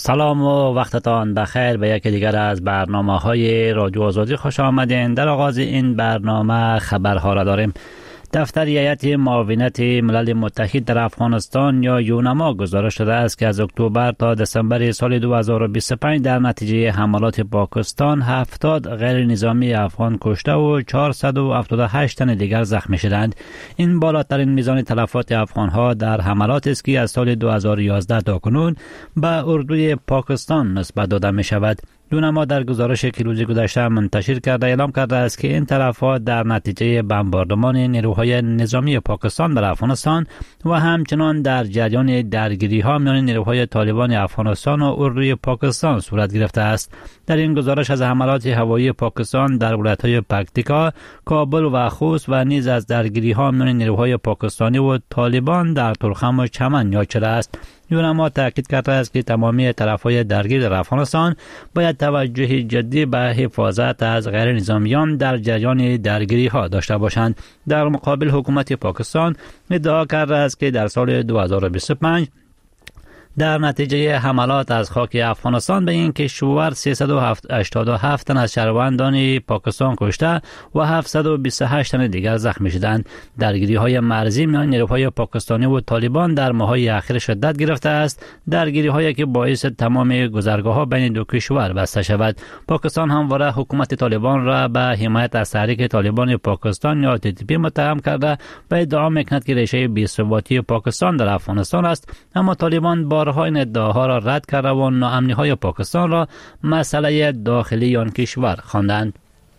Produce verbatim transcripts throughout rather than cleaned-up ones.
سلام و وقتتان بخیر به یکی دیگر از برنامه های رادیو آزادی خوش آمدین. در آغاز این برنامه خبرها را داریم. دفتر هیئت معاونت ملل متحد در افغانستان یا یونما گزارش داده است که از اکتبر تا دسامبر سال دو هزار و بیست و پنج در نتیجه حملات پاکستان هفتاد غیر نظامی افغان کشته و چهارصد و هفتاد و هشت تن دیگر زخمی شدند. این بالاترین میزان تلفات افغان ها در حملات است که از سال دو هزار و یازده تا کنون به اردوی پاکستان نسبت داده می شود. یونما در گزارشی که روز گذشته منتشر کرده اعلام کرده است که این تلفات در نتیجه بمباردمان نیروهای نظامی پاکستان بر افغانستان و همچنان در جریان درگیری ها میان نیروهای طالبان افغانستان و اردوی پاکستان صورت گرفته است. در این گزارش از حملات هوایی پاکستان در ولایت‌های پکتیکا، کابل و خوست و نیز از درگیری ها میان نیروهای پاکستانی و طالبان در تورخم و چمن یاد شده است. یونما تاکید کرده است که تمامی طرف‌های درگیر در افغانستان باید توجه جدی به حفاظت از غیر نظامیان در جریان درگیری ها داشته باشند. در مقابل حکومت پاکستان ادعا کرده است که در سال دو هزار و بیست و پنج در نتیجه حملات از خاک افغانستان به این کشور سیصد و هشتاد و هفت تن از شهروندان پاکستان کشته و هفتصد و بیست و هشت تن دیگر زخمی شدند. درگیری های مرزی میان نیروهای پاکستانی و طالبان در ماه‌های اخیر شدت گرفته است، درگیری هایی که باعث تمام گذرگاه ها بین دو کشور بسته شود. پاکستان همواره حکومت طالبان را به حمایت از تحریک طالبان پاکستان یا تی تی پی متهم کرده و ادعا می‌کند که ریشه بی‌ثباتی پاکستان در افغانستان است، اما طالبان با بارها این ادعاها را رد کرده و ناامنی های پاکستان را مسئله داخلی آن کشور خواندند.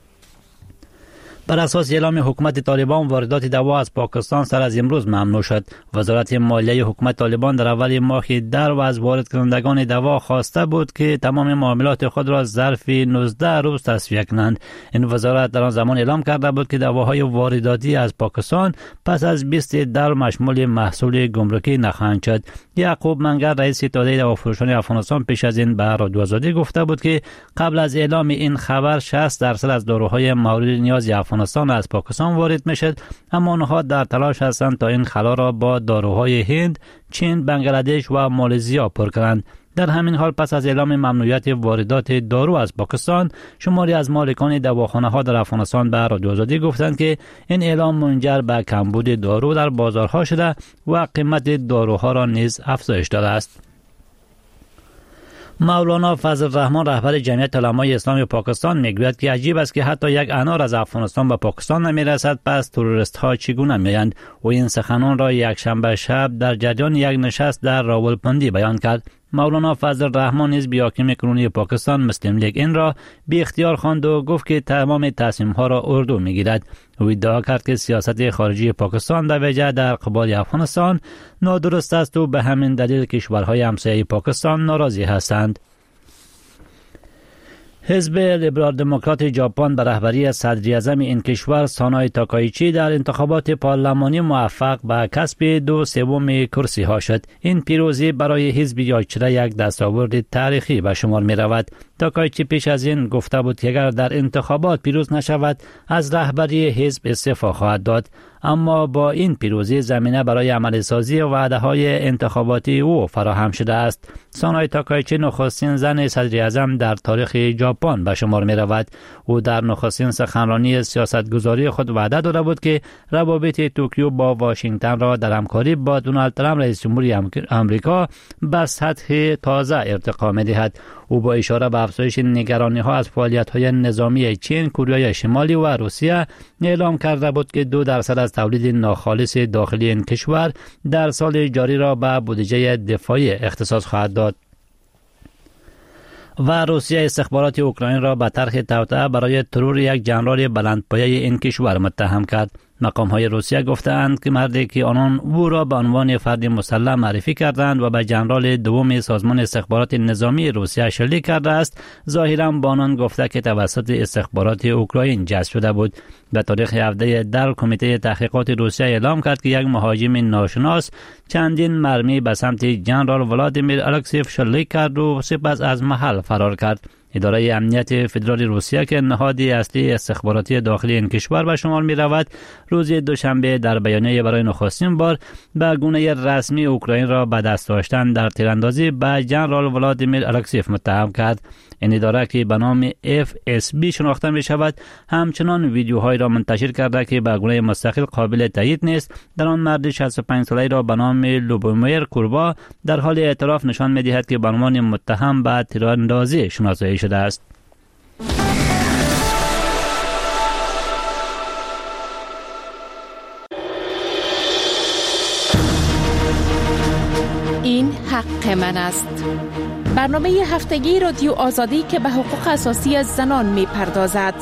بر اساس اعلام حکومت طالبان واردات دوا از پاکستان سر از امروز ممنوع شد. وزارت مالیه حکومت طالبان در اول ماه در و از وارد کنندگان دوا خواسته بود که تمام معاملات خود را ظرف نوزده روز تسویه کنند. این وزارت در آن زمان اعلام کرده بود که دواهای وارداتی از پاکستان پس از بیست در مشمول محصول گمرکی نخواهند شد. یعقوب منگر رئیس اتحادیه دوافروشان افغانستان پیش از این به رادیو آزادی گفته بود که قبل از اعلام این خبر شصت درصد از داروهای مورد نیاز افغانستان از پاکستان وارد میشد، اما آنها در تلاش هستند تا این خلا را با داروهای هند، چین، بنگلادش و مالزیا پر کنند. در همین حال پس از اعلام ممنوعیت واردات دارو از پاکستان، شماری از مالکان دواخانه ها در افغانستان به رادیو آزادی گفتند که این اعلام منجر به کمبود دارو در بازارها شده و قیمت داروها را نیز افزایش داده است. مولانا فضل الرحمن رهبر جمعیت علمای اسلام پاکستان میگوید که عجیب است که حتی یک انار از افغانستان به پاکستان نمیرسد، پس تروریست ها چگونه میآیند؟ و این سخنان را یک شنبه شب در جریان یک نشست در راولپندی بیان کرد. مولانا فضل الرحمن نیز به حاکم کنونی پاکستان مسلم لیگ این را بی اختیار خواند و گفت که تمام تصمیم ها را اردو میگیرد. او ادعا کرد که سیاست خارجی پاکستان در ویژه در قبال افغانستان نادرست است و به همین دلیل کشورهای همسایه پاکستان ناراضی هستند. حزب لیبرال دموکرات ژاپن به رهبری صدر اعظم این کشور سانای تاکایچی در انتخابات پارلمانی موفق به کسب دو سوم کرسی ها شد. این پیروزی برای حزب یاچره یک دستاورد تاریخی به شمار می رود. تاکایچی پیش از این گفته بود که اگر در انتخابات پیروز نشود از رهبری حزب استعفا خواهد داد، اما با این پیروزی زمینه برای عملی سازی وعده های انتخاباتی او فراهم شده است. سانای تاکایچی نخستین زن صدر اعظم در تاریخ ژاپن به شمار می رود. او در نخستین سخنرانی سیاستگذاری خود وعده داده بود که روابط توکیو با واشنگتن را در همکاری با دونالد ترامپ رئیس جمهوری آمریکا به سطح تازه ارتقا می دهد. او با اشاره به افزایش نگرانی ها از فعالیت های نظامی چین، کره شمالی و روسیه اعلام کرده بود که دو درصد از تولید ناخالص داخلی این کشور در سال جاری را به بودجه دفاعی اختصاص خواهد داد. و روسیه استخبارات اوکراین را به طرح توطئه برای ترور یک ژنرال بلندپایه این کشور متهم کرد. مقام های روسیه گفتند که مردی که آنان او را به عنوان فرد مسلح معرفی کردند و به ژنرال دوم سازمان استخبارات نظامی روسیه شلیک کرده است، ظاهرا با آنان گفته که توسط استخبارات اوکراین جذب شده بود. به تاریخ هفده در کمیته تحقیقات روسیه اعلام کرد که یک مهاجم ناشناس چندین مرمی به سمت ژنرال ولادیمیر الکسیف شلیک کرد و سپس از محل فرار کرد. اداره امنیت فدرال روسیه که نهادی اصلی استخباراتی داخلی این کشور به شمار می رود، روز دوشنبه در بیانیه برای نخستین بار به گونه رسمی اوکراین را به دست داشتن در تیراندازی به ژنرال ولادیمیر الکسیف متهم کرد. این اداره که به نام اف اس بی شناخته می شود همچنان ویدیوهایی را منتشر کرده که به گونه مستقل قابل تایید نیست. در آن مرد شصت و پنج ساله را به نام لوبومیر کوربا در حال اعتراف نشان می دهد که به عنوان متهم به تیراندازی شناسایی شده است. این حق من است. برنامه هفتگی رادیو آزادی که به حقوق اساسی زنان می پردازد.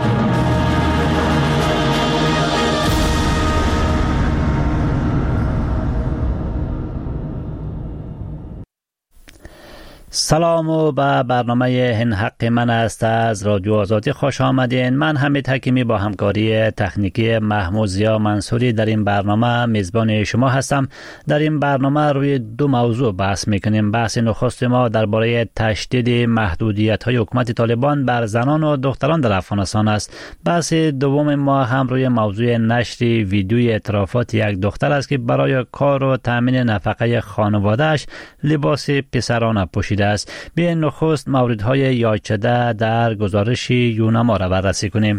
سلام و به برنامه این حق من است از رادیو آزادی خوش آمدین. من حمید حکیمی با همکاری تکنیکی محمود ضیا منصوری در این برنامه میزبان شما هستم. در این برنامه روی دو موضوع بحث میکنیم. بحث نخست ما درباره تشدید محدودیت های حکومت طالبان بر زنان و دختران در افغانستان است. بحث دوم ما هم روی موضوع نشر ویدیوی اعترافات یک دختر است که برای کار و تامین نفقه خانواده‌اش لباس پسرانه پوشیده است. به نخست موردهای یاد شده در گزارش یونما را بررسی کنیم.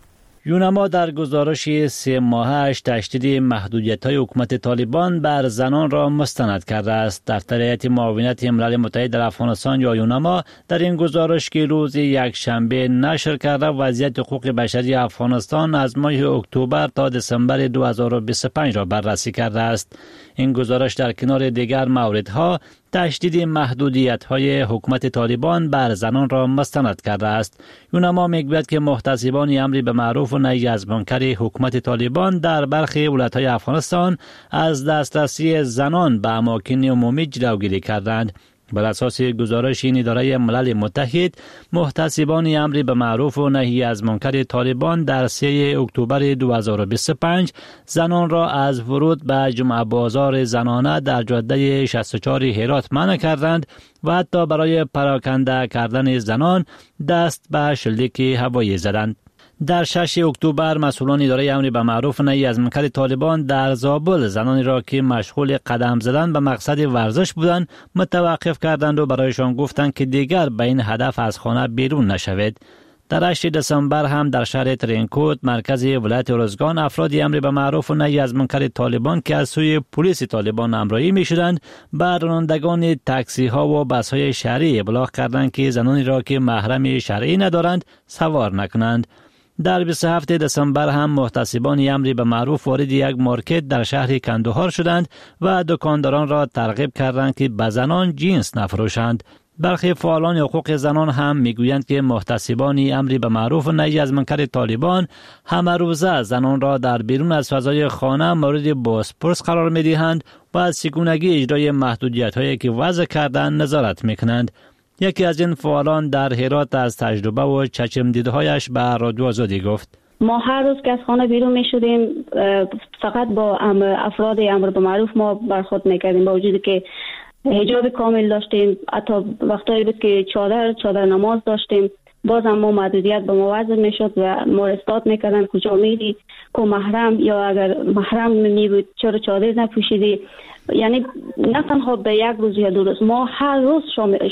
یونما در گزارش سه ماهش تشدید محدودیت‌های حکومت طالبان بر زنان را مستند کرده است. دفتر هیئت معاونت ملل متحد در افغانستان یا یونما در این گزارش که روز یک شنبه نشر کرده وضعیت حقوق بشری افغانستان از ماه اکتبر تا دسامبر دو هزار و بیست و پنج را بررسی کرده است. این گزارش در کنار دیگر موردها تشدید محدودیت‌های حکومت طالبان بر زنان را مستند کرده است. یونما می‌گوید که محتسبان امری به معروف و نهی از منکر حکومت طالبان در برخی ولایت‌های افغانستان از دسترسی زنان به اماکن عمومی جلوگیری کردند. بر اساس گزارش این اداره ملل متحد، محتسبان امری به معروف و نهی از منکر طالبان در سه اکتبر دو هزار و بیست و پنج زنان را از ورود به جمعه بازار زنانه در جاده شصت و چهار هرات منع کردند و حتی برای پراکنده کردن زنان دست به شلیک هوایی زدند. در شش اکتبر مسئولان اداره امر به معروف و نهی از منکر طالبان در زابل زنانی را که مشغول قدم زدن به مقصد ورزش بودند متوقف کردند و برایشان گفتند که دیگر به این هدف از خانه بیرون نشوید. در هشتم دسامبر هم در شهر ترینکوت مرکز ولایت ارزگان افرادی امر به معروف و نهی از منکر طالبان که از سوی پلیس طالبان همراهی می‌شدند به رانندگان تاکسی ها و بس های شهری ابلاغ کردند که زنانی را که محرم شرعی ندارند سوار نکنند. در بیست و هفتم دسامبر هم محتسبان امری به معروف وارد یک مارکت در شهر کندوهار شدند و دکانداران را ترغیب کردند که به زنان جنس نفروشند. برخی فعالان حقوق زنان هم میگویند که محتسبان امری به معروف و نهی از منکر طالبان همه روزه زنان را در بیرون از فضای خانه مورد بازپرس قرار میدهند و از چگونگی اجرای محدودیت‌هایی که وضع کردند نظارت میکنند. یکی از این فعالان در هرات از تجربه و چشم دیدهایش به رادیو آزادی گفت: ما هر روز که از خانه بیرون می شدیم فقط با افراد امر به معروف ما برخورد میکردیم، با وجودی که حجاب کامل داشتیم، حتی وقتایی بود که چادر چادر نماز داشتیم، باز هم ما محدودیت به ما وضع می شد و ما استاد میکردن کجا میری، که محرم یا اگر محرم می بود چرا چادر نپوشیدی. یعنی نه تنها به یک روز یا دو روز، ما هر روز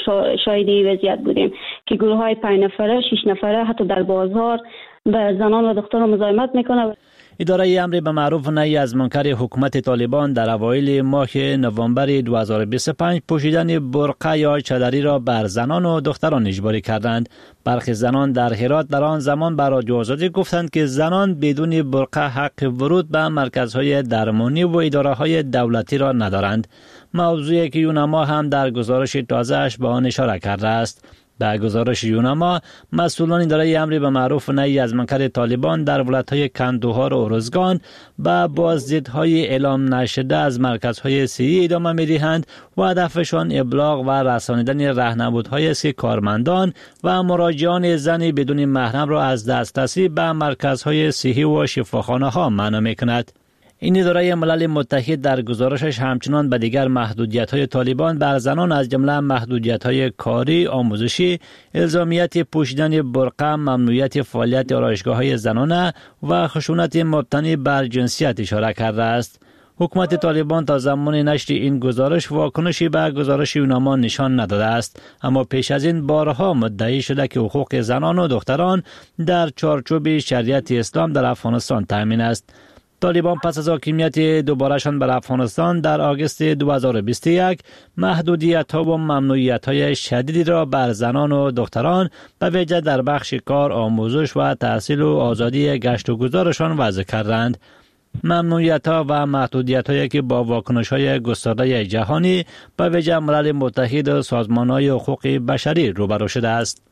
شاهد این وضعیت بودیم که گروه های پنج نفره شش نفره حتی در بازار به زنان و دختران مزاحمت میکنه. اداره امر به معروف و نهی از منکر حکومت طالبان در اوایل ماه نوامبر دو هزار و بیست و پنج پوشیدن برقع یا چادری را بر زنان و دختران اجباری کردند. برخی زنان در هرات در آن زمان بر رادیو آزادی گفتند که زنان بدون برقع حق ورود به مرکزهای درمانی و اداره‌های دولتی را ندارند. موضوعی که یونما هم در گزارش تازه‌اش به آن اشاره کرده است. در گزارش یونما مسئولان اداره امر به معروف و نهی از منکر طالبان در ولایت‌های کندوهار و ارزگان به بازدیدهای اعلام نشده از مرکزهای صحی ادامه می‌دهند و هدفشان ابلاغ و رسانیدن راهنمودهایی است که کارمندان و مراجعان زن بدون محرم را از دسترسی به مرکزهای صحی و شفاخانه‌ها منع می‌کند. این اداره ملل متحد در گزارشش همچنان به دیگر محدودیت‌های طالبان بر زنان از جمله محدودیت‌های کاری، آموزشی، الزامیت پوشیدن برقع، ممنوعیت فعالیت آرایشگاه‌های زنانه و خشونت مبتنی بر جنسیت اشاره کرده است. حکومت طالبان تا زمان نشر این گزارش واکنشی به گزارش یوناما نشان نداده است، اما پیش از این بارها مدعی شده که حقوق زنان و دختران در چارچوب شریعت اسلام در افغانستان تامین است. طالبان پس از حاکمیت دوبارهشان بر افغانستان در آگوست دو هزار و بیست و یک محدودیت‌ها و ممنوعیت‌های شدیدی را بر زنان و دختران به ویژه در بخش کار، آموزش و تحصیل و آزادی گشت و گذارشان وضع کردند. ممنوعیت‌ها و محدودیت‌هایی که با واکنش‌های گسترده جهانی به ویژه ملل متحد و سازمان‌های حقوق بشری روبرو شده است.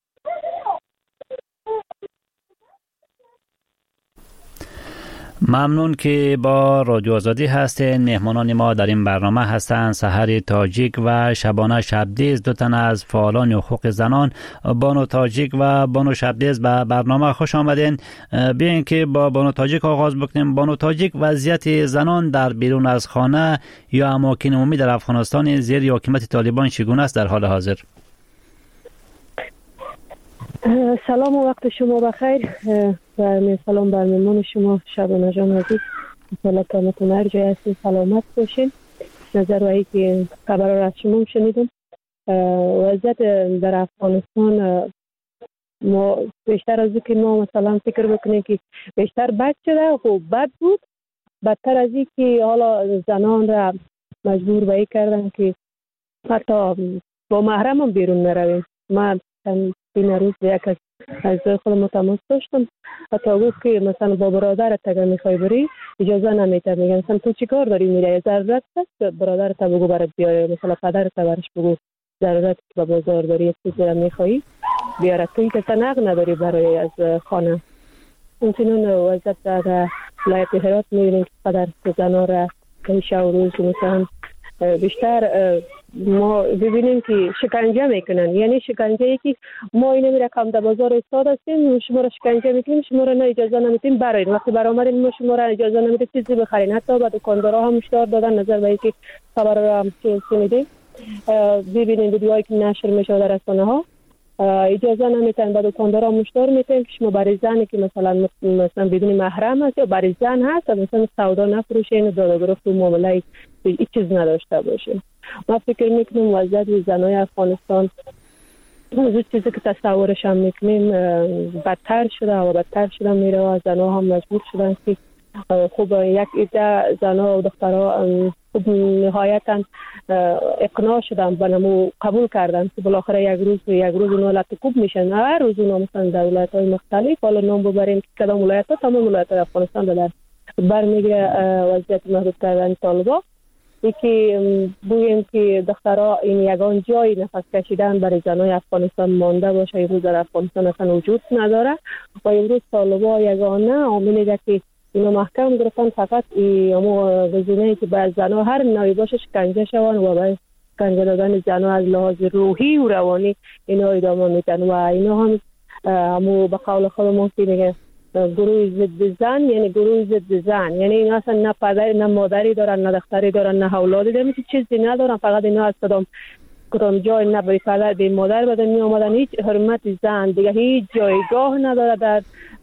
ممنون که با رادیو آزادی هستین. مهمانان ما در این برنامه هستند سحر تاجیک و شبانه شبدیز، دو تن از فعالان حقوق زنان. بانو تاجیک و بانو شبدیز به برنامه خوش آمدین. بیاین که با بانو تاجیک آغاز بکنیم. بانو تاجیک، وضعیت زنان در بیرون از خانه یا اماکن عمومی در افغانستان زیر حکومت طالبان چگونه است در حال حاضر؟ سلام و وقت شما بخیر و سلام بر مهمان شما شبانه جان عزیز. انشاءالله تامتون هر جای هستین سلامت باشین. نظر وایی که خبر را از شما شنیدم، وضعیت در افغانستان ما بیشتر از که ما مثلا فکر بکنیم که بیشتر بد شده، خب بد بود، بدتر از این که حالا زنان را مجبور به این کردن که حتی با محرم هم بیرون نرویم. من این روز یک از خودم تماس داشتم، حتی گفت که مثلا با برادرت اگر میخوای بری اجازه نمیده، میگن مثلا تو چیکار داری میری، ضرورت است برادرت بگو برات بیاره، مثلا پدرت برش بگو ضرورت به بازار داری یک چیزی میخوای بیاره، تو که نق نداری برای از خانه. همچنین وضعیت در ولایت هرات میبینیم که قدر زنها را که شب و روز مثلا بیشتر ما ببینیم که شکنجه میکنن. یعنی شکنجه ای که ما اینو می رقم در بازار استاد هستیم، شما را شکنجه میکنیم، شما را نه اجازه نمیدیم برایین، وقتی برآمدین ما شما را اجازه نمیدیم چیزی بخرین. حتی به دکاندارها هم هشدار دادن، نظر به اینکه خبر را هم شنیدیم. ببینید ویدیوهایی که نشر میشه در رسانه ها، اجازه نمیتن به دکاندارها هشدار میتن که شما برای زنی که مثلا مثلا بدون محرم هست یا برای زن هست مثلا سودا نفروشین، دادگرفت و معامله هیچ چیز نداشته باشین. ما فکر میکنیم وضعیت زنای افغانستان از چیزی که تصورش هم میکنیم بدتر شده و بدتر شده میره و زنها هم مجبور شدن که خوب یک عده زنها و دخترها خوب نهایتا اقناع شدن و نمو قبول کردن که بالاخره یک روز یک روز اونها لطکوب میشن. هر روز اونها مثلا در ولایت های مختلف، حالا نام ببریم که کدام ولایت ها، تمام ولایت های افغانستان در برمیگره وضعیت محدود کردن طالبان. یکی بگیم که دخترها این یگان جای نفس کشیدن برای زنای افغانستان مانده باشه امروز در افغانستان اصلا وجود نداره و امروز طالبان یگانه عاملی که اینو محکم گرفتن فقط امو گزینه‌ای که باید زنها هر نوعی باشه شکنجه شوند و باید شکنجه دادن زنها از لحاظ روحی و روانی اینا ادامه میدن و اینا هم امو به قول خودمون که میگه گروه ضد زن، یعنی گروه ضد زن، یعنی اینا اصلا نه پدری نه مادری دارن نه دختری دارن نه اولادی دارن، چیزی ندارن، فقط اینا از کدام کدام جای نه به پدر به مادر بدن می آمدن. هیچ حرمت زن دیگه هیچ جایگاه نداره در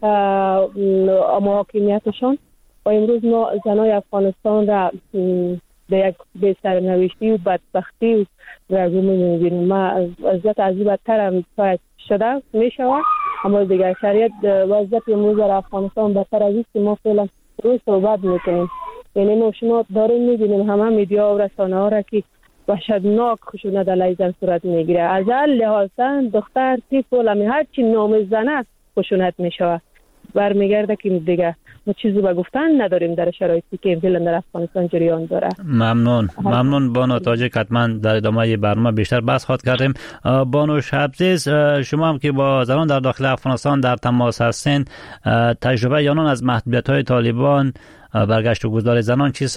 حاکمیتشان و امروز ما زنای افغانستان را به یک به سرنوشتی و بدبختی و گمون می‌بینیم. ما از وضعیت از این بدتر هم شده میشود، اما دیگر شریعت وضعیت امروز در افغانستان بدتر از این که ما فعلا روی صحبت میکنیم. یعنی ما شما داریم میبینیم همه میدیا و رسانه ها را که وحشتناک خشونت علیه زن صورت میگیره. از هر لحاظ دختر طفل هر چی نام زن است خشونت میشود. برمیگرده که دیگه ما چیزی به گفتن نداریم در شرایطی که فعلا در افغانستان جریان داره. ممنون ممنون بانو تاجیک. حتما در ادامه برنامه بیشتر بحث خواهد کردیم. بانو شبدیز، شما هم که با زنان در داخل افغانستان در تماس هستین، تجربه یانان از محدودیت‌های طالبان برگشت و گذار زنان چیست؟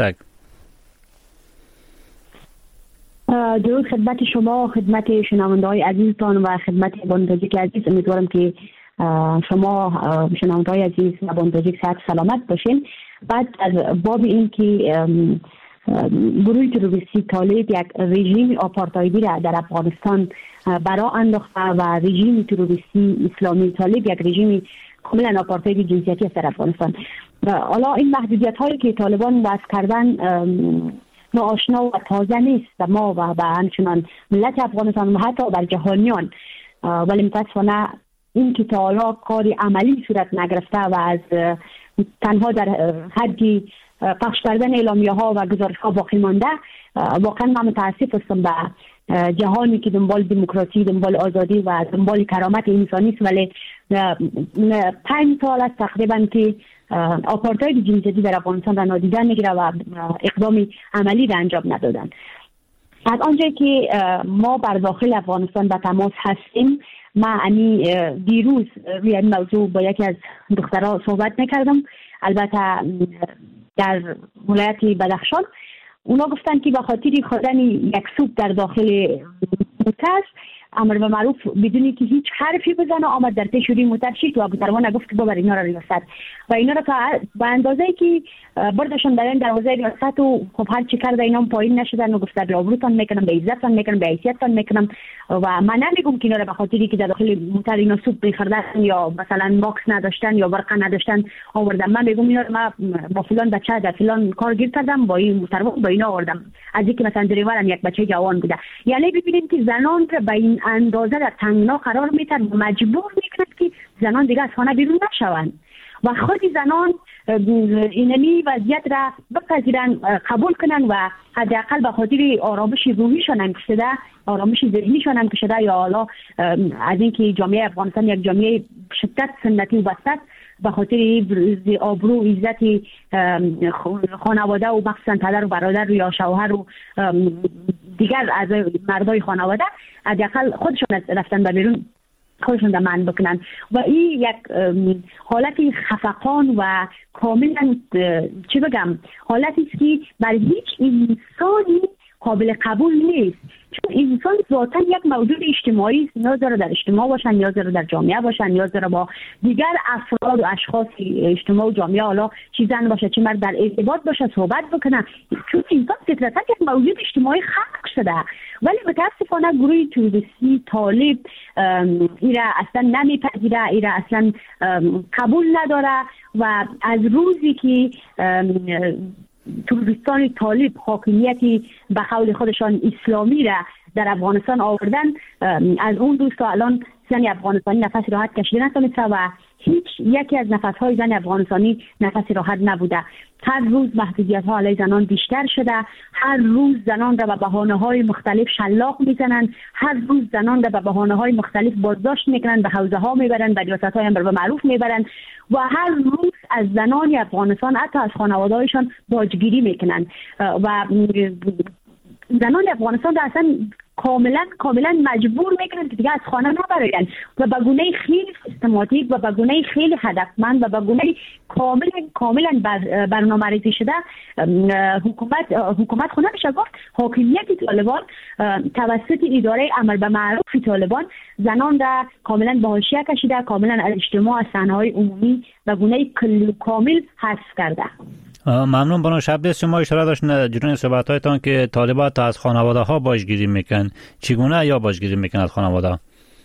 درود خدمت شما، خدمت شنونده‌های عزیزتان و خدمت بانو تاجیک عزیز. امیدوارم که شما شنونده‌های عزیز و بندگی صحت سلامت باشین. بعد از باب این که گروه تروریستی طالب یک رژیم آپارتایدی را در افغانستان برا انداخته و رژیم تروریستی اسلامی طالب یک رژیم کاملا آپارتایدی جنسیتی است در افغانستان. حالا این محدودیت هایی که طالبان وضع کردن ناآشنا و تازه نیست و ما و به همچنان ملت افغانستان و حتی بر جهانیان، ولی متاسفانه این که تا حالا کار عملی صورت نگرفته و از تنها در حدی پخش کردن اعلامیه ها و گزارش ها باقی مانده، واقعا من متاسف هستم به جهانی که دنبال دموکراسی، دنبال آزادی و دنبال کرامت انسانی است، ولی پنج سال است تقریبا که آپارتاید جنسیتی در افغانستان را نادیده میگیره و اقدام عملی را انجام ندادن. از آنجایی که ما بر داخل افغانستان به تماس هستیم، من امی دیروز روی این موضوع با یکی از دخترها صحبت میکردم، البته در ولایت بدخشان. اونا گفتن که به خاطر خواندن یک سوپ در داخل موتر امر به معروف بدونی که هیچ حرفی بزنه آمد در پیش روی موتر شید و ابوتروان گفت که بابر اینا را ریاست و اینا را به اندازه‌ای که بردشون در این دروازه ریاست و خب هر چی کرده اینا پایین نشدن و گفت به آبروتان میکنم، به عزتتان میکنم، به حیثیتتان میکنم. و من نمیگم که اینا را به خاطری که در داخل موتر اینا سوپ می‌خوردن یا مثلا ماکس نداشتن یا برقه نداشتن آوردم. من میگم اینا را من با فلان بچه در فلان کار گیر کردم، با این موتروان با اینا آوردم، از اینکه مثلا دریورم یک بچه جوان بوده. یعنی ببینید که زنان را به این اندازه در تنگنا قرار میتن و مجبور میکنند که زنان دیگه از خانه بیرون نشوند و خود زنان اینمی وضعیت را بپذیرن، قبول کنن و حداقل به خاطر آرامش روحیشان هم کشیده، آرامش ذهنیشان هم کشیده، یا حالا از اینکه جامعه افغانستان یک جامعه شدت سنتی و بسته به خاطر آبرو و عزت خانواده و مخصوصا پدر و برادر یا شوهر و دیگر از مردای خانواده حداقل خودشون رفتن به بیرون خودشون در من بکنن و این یک حالت خفقان و کاملا چی بگم حالتی است که بر هیچ انسانی قابل قبول نیست، چون انسان ذاتا یک موجود اجتماعی است، نیاز داره در اجتماع باشن، نیاز داره در جامعه باشن، نیاز داره با دیگر افراد و اشخاص اجتماع و جامعه، حالا چی زن باشه چی مرد، در ارتباط باشه، صحبت بکنه، چون انسان فطرتا یک موجود اجتماعی خلق شده. ولی متاسفانه گروه تروریستی طالب ایرا اصلا نمیپذیره، ایرا اصلا قبول نداره و از روزی که تروریستان طالب حاکمیتی به قول خودشان اسلامی را در افغانستان آوردن، از اون روز تا الان زن افغانستانی نفس راحت کشیده نتونسته و هیچ یکی از نفس‌های زن افغانستانی نفس راحت نبوده. هر روز محدودیت‌ها علیه زنان بیشتر شده، هر روز زنان را به بهانه‌های مختلف شلاق میزنن، هر روز زنان را به بهانه‌های مختلف بازداشت میکنن، به حوزه‌ها میبرن، به ریاست‌های امر به معروف میبرن و هر روز از زنان افغانستان حتی از خانواده‌هایشان باجگیری میکنن و زنان افغانستان را اصلا کاملا کاملا مجبور میکنن که دیگه از خانه نبرن و به گونه خیلی سیستماتیک و به گونه خیلی هدفمند و به گونه کاملا کاملا بر برنامه‌ریزی شده حکومت حکومت خونه میشه گفت حاکمیت طالبان توسط اداره امر به معروف طالبان زنان را کاملا به حاشیه کشیده، کاملا از اجتماع، از صحنه‌های عمومی به گونه کلی کامل حذف کرده. ممنون. بانو شبدیس، شما اشاره داشتین جنون صحبت‌هایتان که طالبان تا از خانواده ها باجگیری میکن. چگونه یا باجگیری میکن از خانواده؟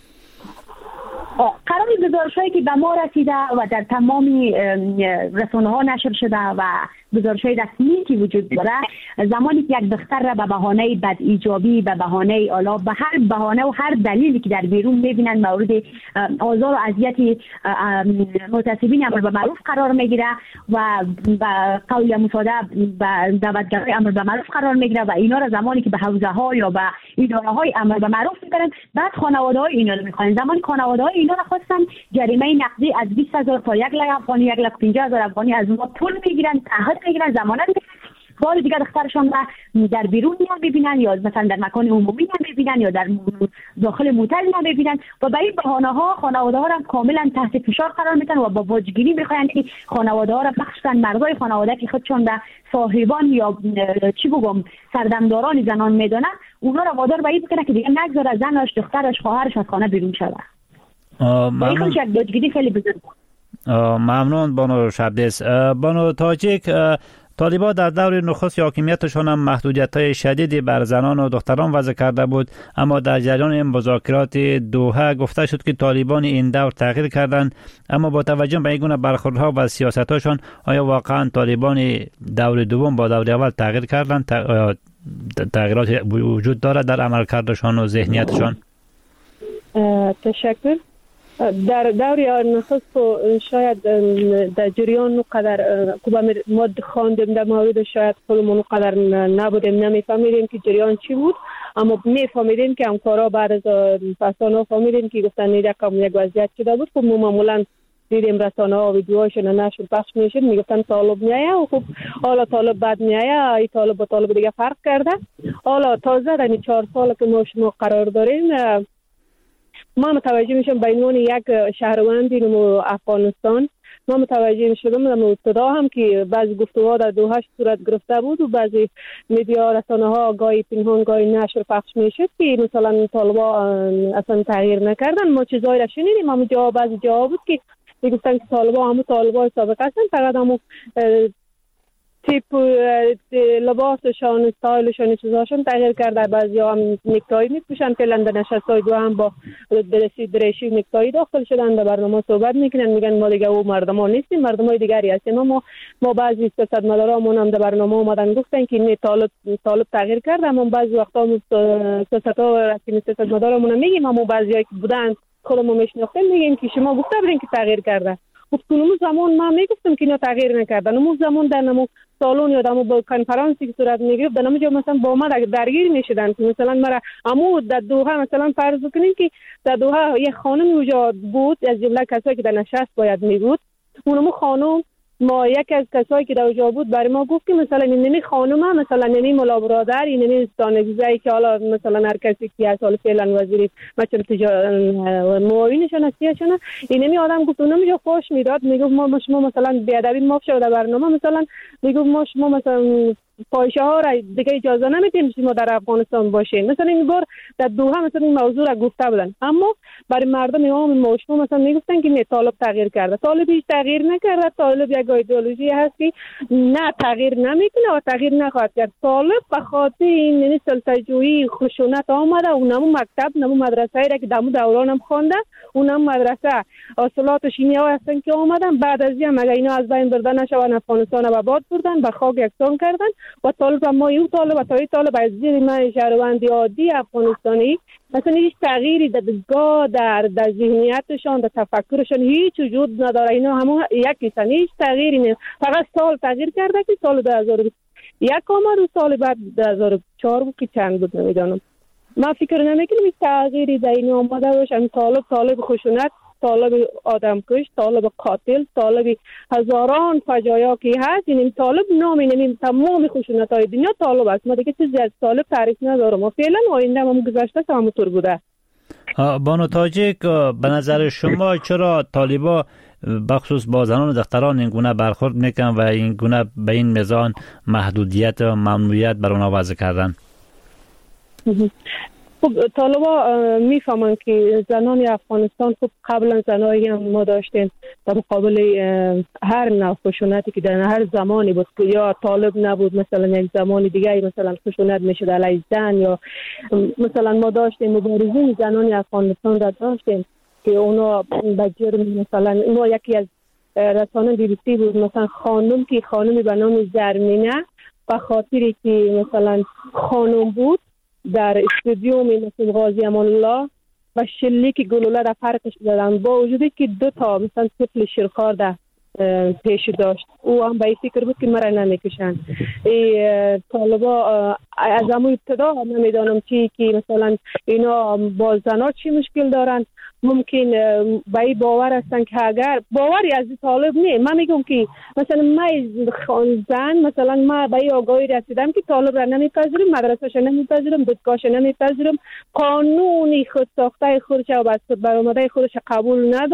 قرار گزارش‌هایی که به ما رسیده و در تمام رسانه‌ها نشر شده و گزارش‌های رسمی که وجود داره، زمانی که یک دختر را به بهانه بد ایجابی، به بهانه الا به هر بهانه و هر دلیلی که در بیرون می‌بینن مورد آزار و اذیت متعصبین امر به معروف قرار میگیره و به قول مساعده به دعوتگرای امر به معروف قرار میگیره و اینا را زمانی که به حوزه‌ها یا به اداره‌های امر به معروف می‌کنن، بعد خانواده‌های اینا رو می‌خوان. زمانی خانواده‌های اینا را خواستن جریمه نقدی از بیست هزار تا یک لک افغانی، یک لک پنجاه هزار افغانی از ما پول می‌گیرن، تعهد میگیرن، ضمانت میگیرن، بار دیگه دخترشان را در بیرون نمیبینن یا مثلا در مکان عمومی نمیبینن یا در داخل موتر نمیبینن و به این بهانه‌ها خانواده‌ها را کاملا تحت فشار قرار میدن و با باجگیری میخواین که خانواده‌ها را بخشن مردای خانواده که خودشون را صاحبان یا چی بگم سردمداران زنان میدونن، اونا را وادار به این بکنه که دیگه نگذاره زنش، دخترش، خواهرش از خانه بیرون شود. ممنون یک دادگیری خیلی بزرگ. ممنون بانو شبدیس. بانو تاجیک، طالبان در دور نخست حاکمیتشان هم محدودیت‌های شدیدی بر زنان و دختران وضع کرده بود، اما در جریان این مذاکرات دوحه گفته شد که طالبان این دور تغییر کردند. اما با توجه به این گونه برخوردها و سیاست‌هاشون، آیا واقعا طالبان دور دوم با دور اول تغییر کردند؟ تغییرات وجود دارد در عملکردشان و ذهنیتشان؟ تشکر. در دور نخست شاید در جریان نقدر که ما خواندیم در مورد شاید خودمون نقدر نبودیم، نمیفهمیدیم که جریان چی بود، اما میفهمیدیم که همکارا بعد از رسانه‌ها فهمیدیم که گفتن یک یک وضعیت شده بود. خب ما معمولا دیدیم رسانه‌ها ویدیوهاشون نشر پخش میشد، میگفتن طالب میایه و خب حالا طالب بعد میایه، ای طالب با طالب دیگه فرق کرده. حالا تازه در این چهار سال که ما شما قرار داریم، ما متوجه میشم به عنوان یک شهروندی نمو افغانستان، ما متوجه شدم در ابتدا هم که بعضی گفتگوها در دوحه صورت گرفته بود و بعضی میدیا رسانه ها گاهی پنهان گاهی نشر پخش میشد که مثلا طالبان اصلا تغییر نکردن. ما چیزایی را شنیدیم، اما جواب بعضی جواب بود که میگفتن که طالبان همون طالبان سابق هستن، فقط همون تیپ لباسشان، استایلشان، چیزاشون تغییر کرده. بعضی ها هم نکتایی میپوشن که لندن نشستای دو هم با درسی دریشی نکتایی داخل شدن، در برنامه صحبت میکنن، میگن ما دیگه او مردم ها نیستیم، مردم های دیگری هستیم. ما ما بعضی سیاستمدارامون هم در برنامه اومدن گفتن که نه طالب طالب تغییر کرده، اما بعضی وقتا سیاست‌ها و رسمی سیاستمدارامون میگیم، اما بعضیایی که بودن خودمون میشناختیم میگیم که شما گفته بودین که تغییر کرده. خب اون زمان ما میگفتم که اینا تغییر نکردن. اون زمان در نمو سالن یا در با کنفرانسی که صورت میگرفت در نمو مثلا با ما درگیر میشدن که مثلا مرا عمو در دوحه مثلا فرض کنیم که در دوحه یه خانم وجود بود از جمله کسایی که در نشست باید میبود، اونمو خانم ما یک از کسایی که در اونجا بود برای ما گفت که مثلا اینمی خانم مثلا اینمی مولا برادر، اینمی استانگزایی که حالا مثلا هر کسی که از حال فعلا وزیری مثلا معاونشون هستیشون، اینمی آدم گفت اونم جا خوش میداد، میگفت ما شما مثلا بیادبی ما شده در برنامه، مثلا میگفت ما شما مثلا فاحشه ها را دیگه اجازه نمیدیم ما در افغانستان باشیم. مثلا این بار در دوحه مثلا این موضوع را گفته بودن، اما برای مردم عام مشمول مثلا میگفتن که نه طالب تغییر کرده. طالب هیچ تغییر نکرده. طالب یک ایدئولوژی هست که نه تغییر نمیکنه و تغییر نخواهد کرد. طالب به خاطر این سلطه‌جویی خشونت آمده، اونم مکتب نمو مدرسه را که دمو دورانم خوانده، اونم مدرسه اصالات و شیمی‌ها هستن که آمدن. بعد از این اگه اینا از بین برده نشون افغانستان رو آباد بردن، به خاک یکسان کردن و طالب ما یو طالب و تایی طالب از زیر من شهروندی عادی افغانستانی مثلا هیچ تغییری در دستگاه در در ذهنیتشان در تفکرشان هیچ وجود نداره. اینا همون یکیشن، هیچ تغییری نه، فقط سال تغییر کرده که سال دو هزار و یک آمد و سال بعد دو هزار و چهار بود که چند بود نمیدانم. ما فکر نمیکنم هیچ تغییری در این آمده باشه. طالب طالب خشونت، طالب آدمکش، طالب قاتل، طالب هزاران فجایع که هست، این طالب نام این تمام خشونت های دنیا طالب است. ما دیگه چیزی از طالب تعریف ندارم و فعلا آینده هم گذشته همونطور بوده. بانو تاجیک، به نظر شما چرا طالبا بخصوص با زنان و دختران این گونه برخورد میکنن و این گونه به این میزان محدودیت و ممنوعیت بر اونها وضع کردن؟ خب طالبا میفهمن که زنان افغانستان خب قبلا زنایی هم ما داشتیم در مقابل هر نوع خشونتی که در هر زمانی بود که یا طالب نبود مثلا یک زمانی دیگه مثلا خشونت میشد علیه زن، یا مثلا ما داشتیم مبارزین زنان افغانستان را داشتیم که اونا به جرم مثلا ما یکی از رسانه بی بی سی بود مثلا خانم که خانمی به نام زرمینه به خاطری که مثلا خانم بود در استادیوم مثل غازی امان الله و شلیک گلوله در فرقش دادن، با وجودی که دو تا مثلا طفل شیرخوار در پیش داشت، او هم به این فکر بود که مرا نمیکشن. طالبا از همون ابتدا نمیدانم چی که مثلا اینا با زنها چی مشکل دارن، ممکن به این باور هستن که اگر باوری از طالب نه، من میگم که مثلا من زن مثلا من به این آگاهی رسیدم که طالب را نمیپذیرم، مدرسه‌اش نمیپذیرم، دادگاهش نمیپذیرم، قانونی خود ساخته خودش و بس برآمده خودش قبول ندارم.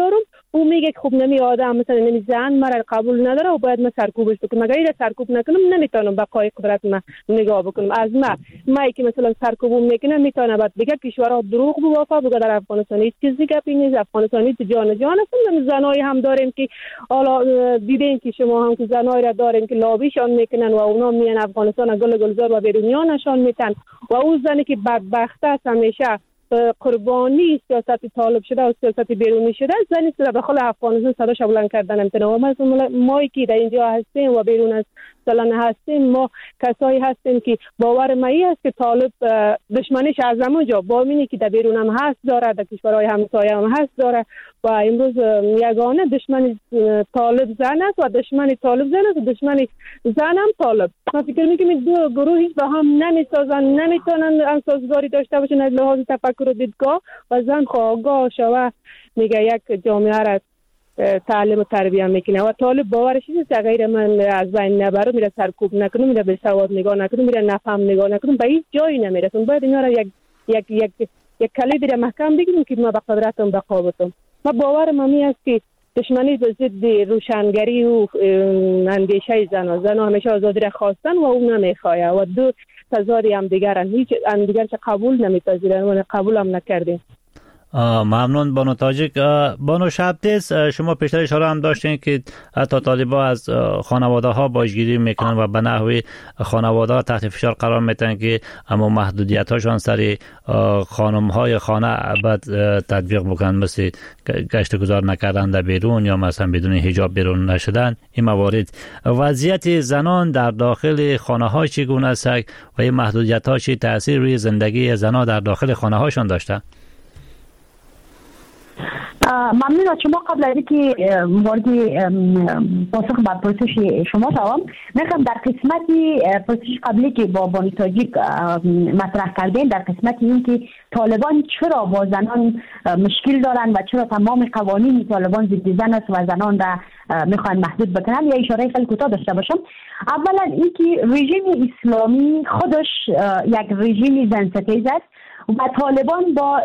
او میگه که خب نمی آدم مثلا نمی زن مرا قبول نداره و باید من سرکوبش بکنم. اگر این سرکوب نکنم نمیتونم بقای قدرت من نگاه بکنم. از ما ما که مثلا سرکوب میکنم میتونه بعد دیگه کشورها دروغ بوافا بگه در افغانستان هیچ چیزی گپی نیست، افغانستانی تو جان جان هستن. زنای هم داریم که حالا دیدین که شما هم که زنای را داریم که لابیشان میکنن و اونا میان افغانستان گل گلزار و بیرونیانشان میتن و اون زنی که بدبخت است همیشه قربانی سیاست طالب شده و سیاست بیرونی شده، زنی که داخل افغانستان صداش بلند کردن نمیتونه. و ما که در اینجا هستیم و بیرون از سالانه هستیم، ما کسایی هستیم که باور مایی است که طالب دشمنیش از همونجا با اینی که در بیرون هم هست داره، در کشورهای همسایه هم هست داره و امروز یگانه دشمن طالب زن است و دشمن طالب زن است و دشمن زن هم طالب. من فکر میکنم این دو گروه هیچ با هم نمیسازن، نمیتونن انسازگاری داشته باشن از لحاظ تفکر و دیدگاه و زن خواهگاه شوه میگه یک جامعه را تعلیم و تربیه میکنه و طالب باورش نیست غیر من از بین نبره، میره سرکوب نکنه، میره به سواد نگاه نکنه، میره نفهم نگاه نکنه، به هیچ جایی نمیرسون. باید اینا را یک یک یک یک کلید محکم بگیریم که ما به قدرتم بقا بتم. ما باورم همی است که دشمنی به ضد روشنگری و اندیشه زن و زن همیشه آزادی را خواستن و اون نمیخواه و دو تضادی هم دیگرن، هیچ هم دیگر چه قبول نمیپذیرن و قبول هم نکردیم. ممنون بانو تاجیک. بانو شبتیز، شما پیشتر اشاره هم داشتین که حتی طالبا از خانواده ها باشگیری میکنن و به نحوی خانواده ها تحت فشار قرار میتن که اما محدودیت هاشان سر خانم های خانه بعد تطبیق بکنن، مثل گشت گذار نکردن در بیرون یا مثلا بدون حجاب بیرون نشدن. این موارد وضعیت زنان در داخل خانه ها چگونه است و این محدودیت ها چه تاثیر روی زندگی زنان در داخل خانه هاشون داشته؟ ممنون. شما قبل از اینکه وارد پاسخ به پرسش شما شوم، میخوام در قسمتی پرسش قبلی که با بانو تاجیک مطرح کردین، در قسمتی این که طالبان چرا با زنان مشکل دارن و چرا تمام قوانین طالبان ضد زن است و زنان را میخوان محدود بکنن، یا اشاره خیلی کوتاه داشته باشم. اولا این که رژیم اسلامی خودش یک رژیم زن ستیز است و طالبان با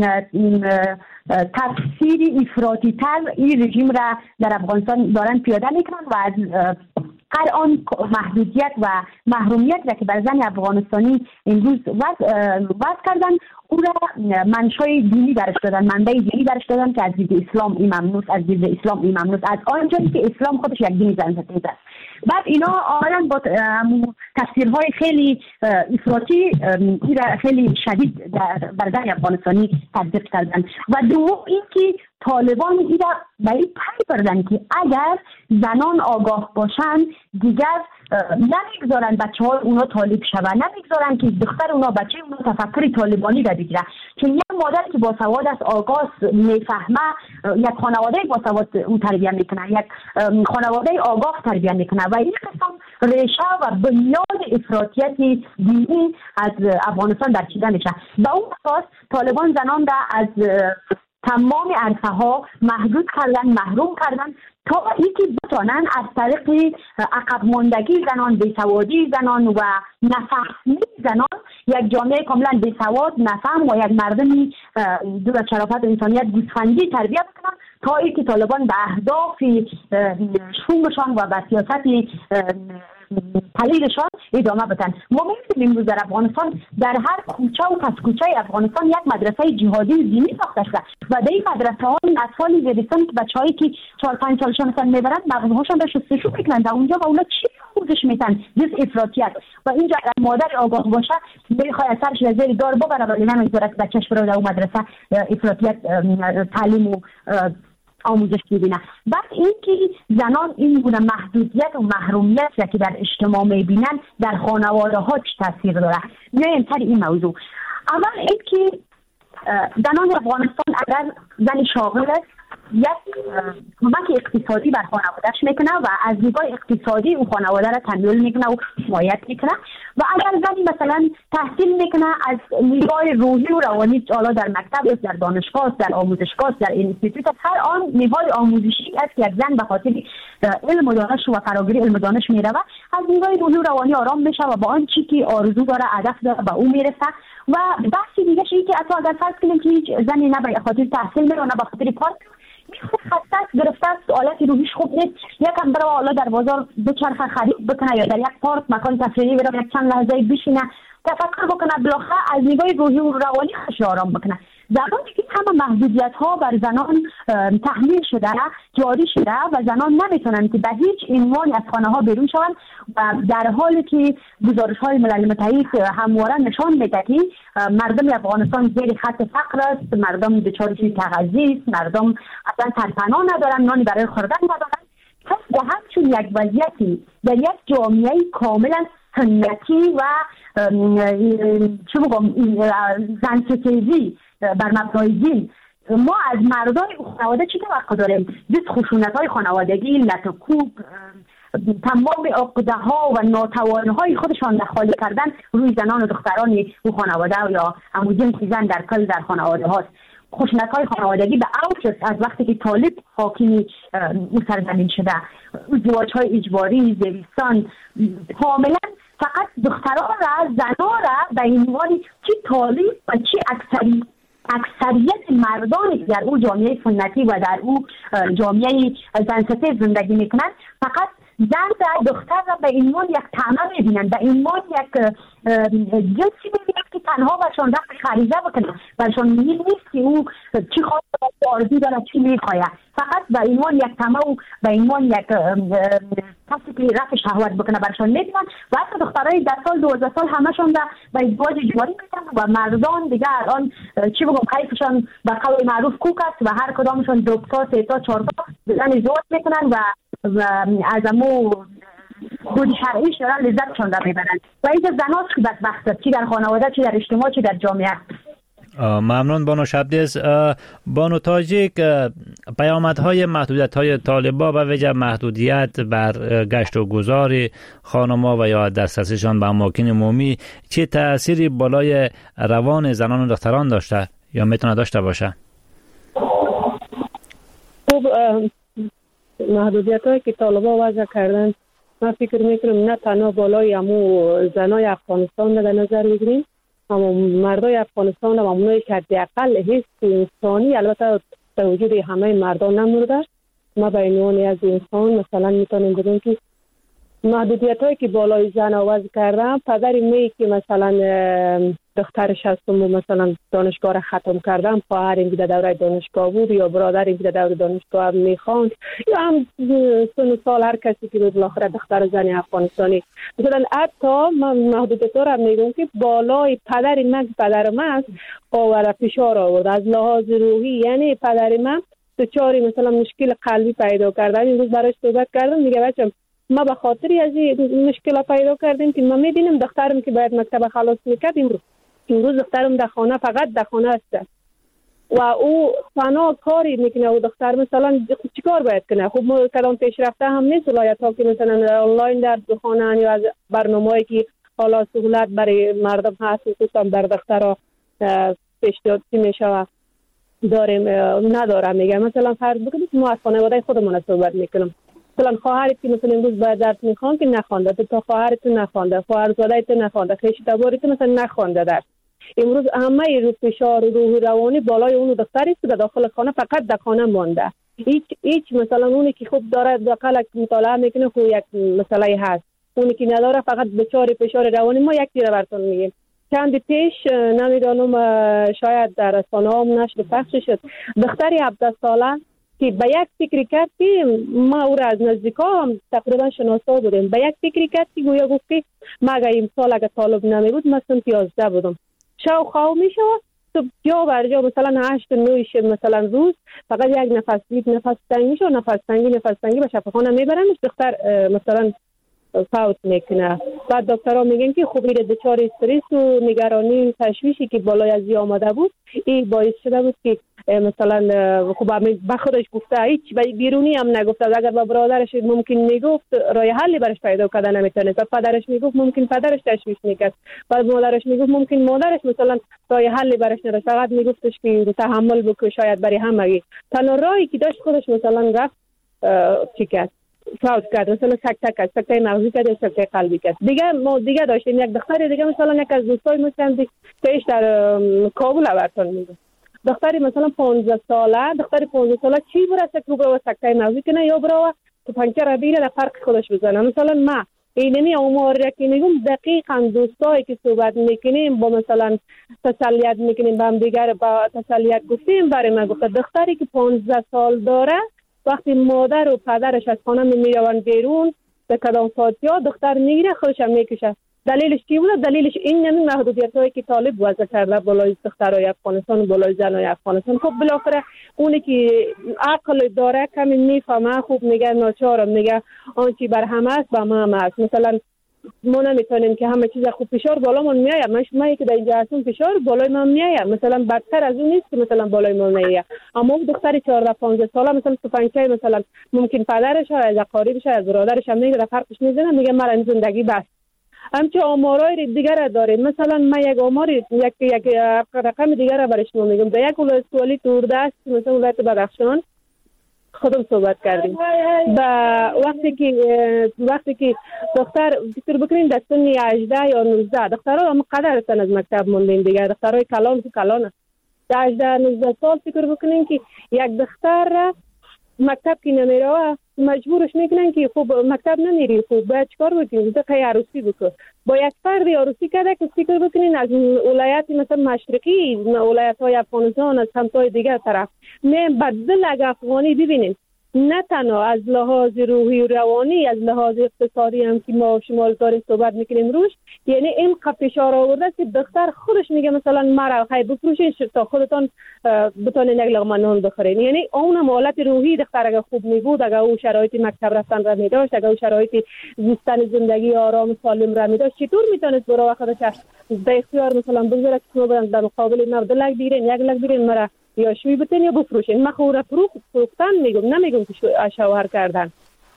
تفسیر افراطی تر این رژیم را در افغانستان دارن پیاده میکنن و از قرآن محدودیت و محرومیت را که بر زن افغانستانی امروز وضع کردن او را منشای دینی درش دادن، منبع دینی درش دادن که از دید اسلام این ممنوع، از دید اسلام این ممنوع، از آنجایی که اسلام خودش یک دین زن ستیز است. بعد اینا آمدن با تفسیرهای خیلی افراطی این را خیلی شدید بر زن افغانستانی تطبیق کردن. و دوم این که طالبان این را به این پی بردن که اگر زنان آگاه باشند دیگر نمیگذارن بچه های اونا طالب شوند، نمیگذارن که دختر اونا بچه اونا تفکر طالبانی را بگیره. چون یک مادر که با سواد است آگاه میفهمه، یک خانواده با سواد اون تربیت میکنه، یک خانواده آگاه تربیت میکنه و این قسم ریشه و بنیاد افراطیت دینی از افغانستان درچیده میشه. با اون اساس طالبان زنان را از تمام عرصه ها محدود کردن، محروم کردن تا اینکه بتوانن از طریق عقب ماندگی زنان، بیسوادی زنان و نفهمی زنان یک جامعه کاملا بیسواد، نفهم و یک مردمی دور از شرافت و انسانیت گوسفندی تربیت کنن تا اینکه طالبان به اهداف شومشان و به سیاست پلیدشان ادامه بدن. ما می‌بینیم امروز در افغانستان در هر کوچه و پس کوچه افغانستان یک مدرسه جهادی و دینی ساخته شده و در این مدرسه ها اطفال زیرسن که بچه‌هایی که چهار پنج سالشون مثلا میبرن مغزهاشون رو شستشو میکنن در اونجا و اونا چی آموزش میدن؟ جز افراطیت. و اینجا اگر مادر آگاه باشه میخواد اثرش را زیر دار ببره ولی نمیذاره که بچه‌ش بره در اون مدرسه افراطیت تعلیم و آموزش می‌بینه. بعد اینکه زنان این گونه محدودیت و محرومیت را که در اجتماع می‌بینن در خانواده ها چه تاثیر داره؟ میایم سر این موضوع. اول اینکه زنان افغانستان اگر زن شاغل است یک کمک اقتصادی بر خانوادهش میکنه و از نگاه اقتصادی اون خانواده را تمویل میکنه و حمایت میکنه. و اگر زنی مثلا تحصیل میکنه از نگاه روحی و روانی، حالا در مکتب، در دانشگاه، در آموزشگاه، در اینستیتوت، هر آن نهاد آموزشی است که یک زن به خاطر علم و دانش و فراگیری علم و دانش میره و از نگاه روحی و روانی آرام میشه و با آن چی که آرزو داره، هدف داره به اون میرسه. و بحثی دیگه شی که اصلا اگر فرض کنیم که هیچ زنی نه به خاطر تحصیل میره نه به خاطر کار که خود خسته است، گرفته است، حالت روحیش خوب نیست، یکم بره حالا در بازار بچرخه خرید بکنه یا در یک پارک مکان تفریحی بره یک چند لحظه بشینه تفکر بکنه، بالاخره از نگاه روحی و روانی خودش آرام بکنه. زمانی که همه محدودیت ها بر زنان تحمیل شده جاری شده و زنان نمیتونن که به هیچ عنوان از خانه ها بیرون شوند و در حالی که گزارش های ملل متحد همواره نشان میده که مردم افغانستان زیر خط فقر است، مردم دچار تغذیه است، مردم اصلا سرپناه ندارن، نانی برای خوردن ندارن. پس در همچون یک وضعیتی در یک جامعه کاملا سنتی و چه بگم زن ستیزی بر مبنای دین، ما از مردای خانواده چی توقع داریم؟ جز خشونت های خانوادگی، لط و کوب، تمام عقده ها و ناتوانی های خودشان خالی کردن روی زنان و دختران و خانواده یا همون زن در کل در خانواده هاست. خشونت های خانوادگی به اوج است از وقتی که طالب حاکمی سرزمین شده. ازدواج های اجباری، زویستان، کاملا فقط دختران را، زنان را به عنوان چی طالب و چی اکثری اکثریت مردانی که در او جامعه سنتی و در او جامعه زنسته زندگی میکنند فقط زن و دختر را به عنوان یک طعمه میبینند، به عنوان یک جنسی میبینند که تنها برشان رفت خریزه بکنه، برشان مهم نیست که او چی خواهد آرزو داره، چی میخواهد، فقط به عنوان یک طعمه و به عنوان یک کسی که رفت شهوت بکنه برشان میبینند. و حتی دخترای ده سال دوازده سال همشون را به ازدواج اجباری میکنند و مردان دیگه الان چی بگم کیفشان به قول معروف کوک است و هر کدامشون دو تا سه تا چهار تا زن ازدواج میکنن و و از امو خود شرعیش دارن لذتشون را میبرن و اینجا زناست که بدبخت است، چی در خانواده، چی در اجتماع، چی در جامعه. ممنون بانو شبدیز. بانو تاجیک، پیامدهای محدودیت‌های طالبان و ویژه محدودیت بر گشت و گذار خانم‌ها و یا دسترسیشان به اماکن عمومی چه تأثیری بالای روان زنان و دختران داشته یا میتونه داشته باشه؟ خب محدودیت هایی که طالبان وضع کردن من فکر میکنم نه تنها بالای همون زنای افغانستان در نظر بگیریم، اما مردای افغانستان و همونایی که حداقل حس انسانی البته در وجود همه مردان نمورده. ما به عنوان از انسان مثلا میتونیم بگیم که محدودیت هایی که بالای زن وضع کردن، پدری می که مثلا دخترش هستم و مثلا دانشگاه را ختم کردم، خواهر این که دوره دانشگاه بود یا برادر این که دوره دانشگاه میخواند یا هم سن سال هر کسی که بالاخره دختر زنی افغانستانی مثلا حتی من محدودیت را میگم که بالای پدر من پدر من است آور فشار آورد از لحاظ روحی، یعنی پدر من دچار مثلا مشکل قلبی پیدا کرده. این روز براش صحبت کردم میگه بچم ما به خاطری از این مشکل پیدا کردیم که ما میبینیم دخترم که باید مکتب خلاص میکرد امروز امروز دخترم در خانه فقط در خانه است و او تنها کاری میکنه و دختر مثلا چیکار باید کنه؟ خب ما کدام پیشرفته هم نیست ولایت ها که مثلا آنلاین در خانه یا از برنامه‌ای که حالا سهولت برای مردم هست خصوصا بر دخترها پیشنهاد میشه داریم نداره. میگم مثلا فرض بکنید ما از خانواده خودمون صحبت میکنم، مثلا خواهرت که مثلا امروز باید درس میخوان که نخوانده، تا خواهرت نخوانده، خواهرزاده‌ت نخوانده، خیشتبارت مثلا نخوانده درس، امروز همه رو فشار و روح روانی بالای اون دختری است که داخل خانه فقط در خانه مانده. هیچ هیچ مثلا اونی که خوب داره داخل مطالعه میکنه خو یک مسئله هست، اونی که نداره فقط بیچاره فشار روانی. ما یک چیز براتون میگیم، چند پیش نمیدانم شاید در رسانه‌ها نشر پخش شد، دختری هفده ساله که به یک فکری کرد که ما او را از نزدیکا هم تقریبا شناسا بودیم، به یک فکری کرد که گویا گفت که ما اگه امسال اگه طالب نمی بود من سنت یازده بودم، شو خواهو می شود تو جا بر جا مثلا هشت نویش مثلا روز فقط یک نفس یک نفس تنگی شو نفس تنگی نفس تنگی به شفاخانه میبرنش، دختر مثلا فوت میکنه. بعد دکترها میگن که خب این دچار استرس و نگرانی و تشویشی که بالای از آمده بود این باعث شده بود که مثلا خب به خودش گفته هیچ بیرونی هم نگفته، اگر با برادرش ممکن میگفت راه حلی برش پیدا کردن نمیتونه، و پدرش میگفت ممکن پدرش تشویش میکرد، بعد مادرش میگفت ممکن مادرش مثلا راه حلی برش نداشت، فقط میگفتش که تحمل بکن شاید برای همگی. تنها راهی که داشت خودش مثلا رفت چی کرد فوت کرد، مثلا سکته کرد، سکته مغزی کرد، سکته قلبی کرد. دیگه ما دیگه داشتیم یک دختر دیگه مثلا یک از دوستای مثلا پیش در کابل براتون میگم دختری مثلا پانزده ساله دختری پانزده ساله چی برسه که برو سکته مغزی کنه یا برو تو پنکه را بیره در فرق خودش بزنه. مثلا ما اینمی آمار را که میگم دقیقا دوستایی که صحبت میکنیم با مثلا تسلیت میکنیم با هم دیگر با تسلیت گفتیم برای من گفته دختری که پانزده سال داره وقتی مادر و پدرش از خانه میروند بیرون به کدام فاتیا دختر میگیره خودش هم میکشه. دلیلش چی بود؟ دلیلش این نمی محدودیت هایی که طالب وضع کرده بالای دخترای افغانستان و بالای زنای افغانستان. خب بالاخره اونی که عقل داره کمی میفهمه خوب میگه ناچار میگه آن چی بر همه است با ما هم است. مثلا ما نمیتونیم که همه چیز خوب فشار بالامون میآید. من شما که در اینجا هستم فشار بالای ما میآید مثلا بدتر از اون نیست که مثلا بالای ما میآید. اما دختر چهارده پانزده ساله مثلا تو پنچای مثلا ممکن پدرش از اقاربش از برادرش هم میگه فرقش میزنه میگه مرا زندگی بس. همچه آمارای دیگر داریم. مثلا من یک آمار یک یک رقم دیگر برای شما میگم. در یک ولایت سوالی دوردست مثلا ولایت بدخشان خودم صحبت کردیم و وقتی که وقتی که دختر فکر بکنین در سن هجده یا نوزده دخترها هم قدر هستن از مکتب موندین دیگه دخترای کلان تو کلانه در هجده نوزده سال فکر بکنین که یک دختر مکتب که نمیره مجبورش میکنن که خوب مکتب نمیری خوب باید چکار بکنیم دقیقه عروسی بکن با یک فردی عروسی کرده که فکر بکنین از ولایت مثلا مشرقی ولایت های افغانستان از سمتای دیگر طرف میم بدل اگه افغانی ببینین نه تنها از لحاظ روحی و روانی از لحاظ اقتصادی هم که ما شمال داریم صحبت میکنیم روش یعنی این فشار آورده که دختر خودش میگه مثلا مرا خیلی بفروشین تا خودتان بتونین یک لقمه نان بخورین. یعنی اون حالت روحی دختر اگه خوب میبود اگه او شرایط مکتب رفتن را میداشت اگه او شرایط زیستن زندگی آرام سالم را میداشت چطور میتونست برای خودش به اختیار مثلا بگذاره که شما در مقابل مرد لک بیرین یک لک بیرین مرا یا شوی بتین یا بفروشین. من خورا فروختن میگم نمیگم که شوهر کردن.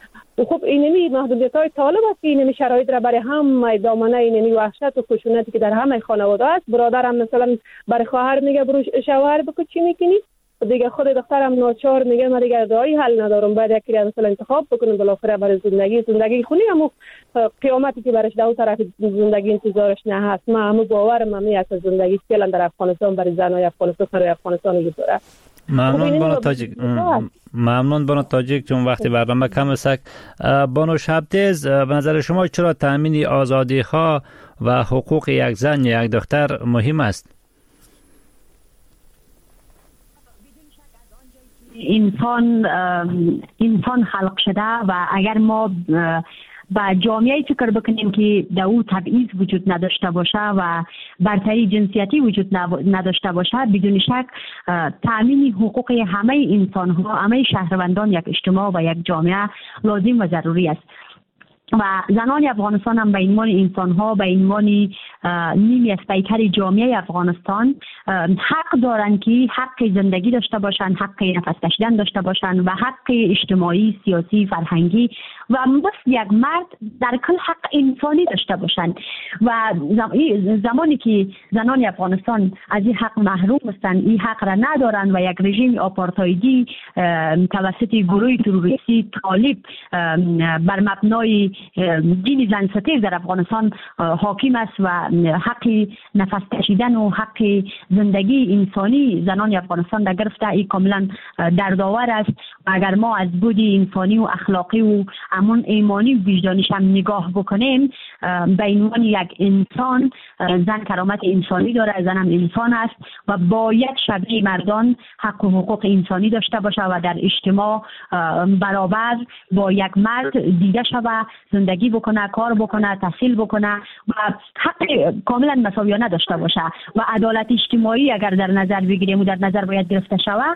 و خب اینمی محدودیت های طالب است که اینمی شرایط را برای هم دامنه اینمی وحشت و خشونتی که در همه خانواده است. برادرم مثلا برای خواهر میگه برو شوهر بکن چی میکنی دیگه خود دخترم ناچار میگه من دیگه راهی حل ندارم باید یکی مثلا انتخاب بکنم بالاخره برای زندگی زندگی خونی هم قیامتی که برش دو طرف زندگی انتظارش نه هست. ما هم باورم هم است زندگی فعلا در افغانستان برای زنای افغانستان برای افغانستان اینطوره. ممنون بانو تاجیک ممنون بانو تاجیک چون وقتی برنامه کم است. بانو شبتیز به نظر شما چرا تامین آزادی ها و حقوق یک زن یا یک دختر مهم است؟ انسان انسان خلق شده و اگر ما با جامعه فکر بکنیم که در او تبعیض وجود نداشته باشه و برتری جنسیتی وجود نداشته باشه بدون شک تامین حقوق همه انسان ها همه شهروندان یک اجتماع و یک جامعه لازم و ضروری است. و زنان افغانستان هم به عنوان انسان ها به عنوان نیمی از پیکر جامعه افغانستان حق دارند که حق زندگی داشته باشند حق نفس کشیدن داشته باشند و حق اجتماعی سیاسی فرهنگی و مثل یک مرد در کل حق انسانی داشته باشند. و زمانی که زنان افغانستان از این حق محروم هستند این حق را ندارند و یک رژیم آپارتایدی توسط گروه تروریستی طالب بر مبنای دین زن ستیز در افغانستان حاکم است و حق نفس کشیدن و حق زندگی انسانی زنان افغانستان در گرفته این کاملا دردآور است. و اگر ما از بود انسانی و اخلاقی و امون ایمانی و وجدانیش هم نگاه بکنیم به عنوان یک انسان زن کرامت انسانی داره زن هم انسان است و باید شبیه مردان حق و حقوق انسانی داشته باشه و در اجتماع برابر با یک مرد دیده شود زندگی بکنه کار بکنه تحصیل بکنه و حق کاملا مساویانه داشته باشه و عدالت اجتماعی اگر در نظر بگیریم و در نظر باید گرفته شود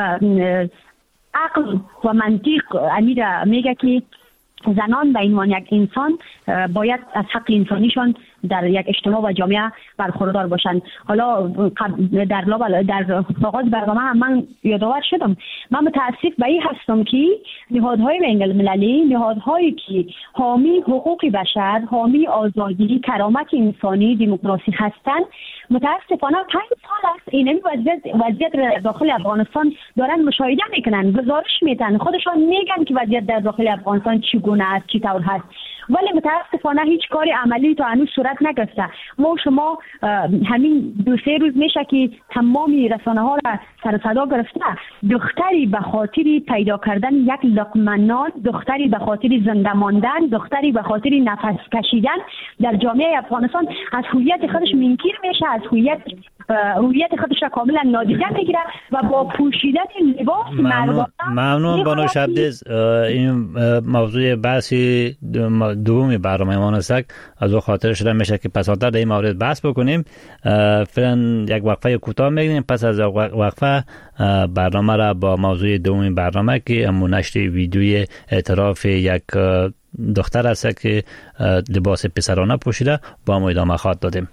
عقل و منطق امیر میگه که زنان به عنوان یک انسان باید از حق انسانیشان در یک اجتماع و جامعه برخوردار باشند. حالا در در آغاز برنامه هم من یادآور شدم من متاسف به این هستم که نهادهای بین المللی نهادهایی که حامی حقوق بشر حامی آزادی کرامت انسانی دموکراسی هستند متاسفانه پنج سال است این وضعیت وضعیت در داخل افغانستان دارن مشاهده میکنن گزارش میدن خودشان میگن که وضعیت در داخل افغانستان چگونه است چطور هست ولی متاسفانه هیچ کاری عملی تا هنوز صورت نگرفته. ما شما همین دو سه روز میشه که تمامی رسانه ها را سر صدا گرفته. دختری به خاطر پیدا کردن یک لقمه نان، دختری به خاطر زنده ماندن، دختری به خاطر نفس کشیدن در جامعه افغانستان از هویت خودش منکر میشه، از هویت هویت خودش را کاملا نادیده میگیره و با پوشیدن لباس مردانه. ممنون بانو شبدیز. این موضوع بحثی دومی برنامه ما است. از او خاطر شده میشه که پس در این مورد بحث بکنیم. فعلا یک وقفه کوتاه میگیریم، پس از وقفه برنامه را با موضوع دومی برنامه که امو نشر ویدیوی اعتراف یک دختر است که لباس پسرانه پوشیده با ما ادامه خواهد دادیم.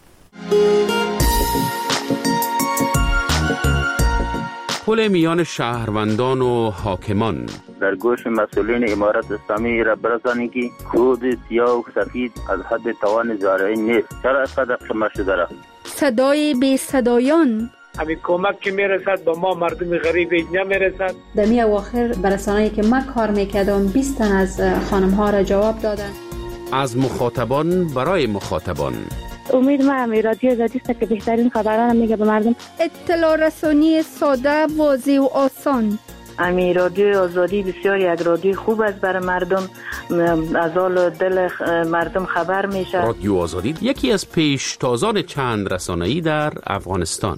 پل میان شهروندان و حاکمان. در گوش مسئولین امارت اسلامی را برسانی که کود سیاه و سفید از حد توان زارعی نیست. چرا اینقدر شما شده را؟ صدای بی صدایان. همین کمک که میرسد با ما مردم غریب اینجا میرسد. در می اواخر برسانه‌ای که من کار میکردم بیست تن از خانم ها را جواب دادن. از مخاطبان برای مخاطبان. امید ما هم رادیو آزادی است که بهترین خبران میگه به مردم. اطلاع رسانی ساده، واضح و آسان. امی رادیو آزادی بسیار یک رادیو خوب است برای مردم، از حال دل مردم خبر میشه. رادیو آزادی یکی از پیشتازان چند رسانه‌ای در افغانستان.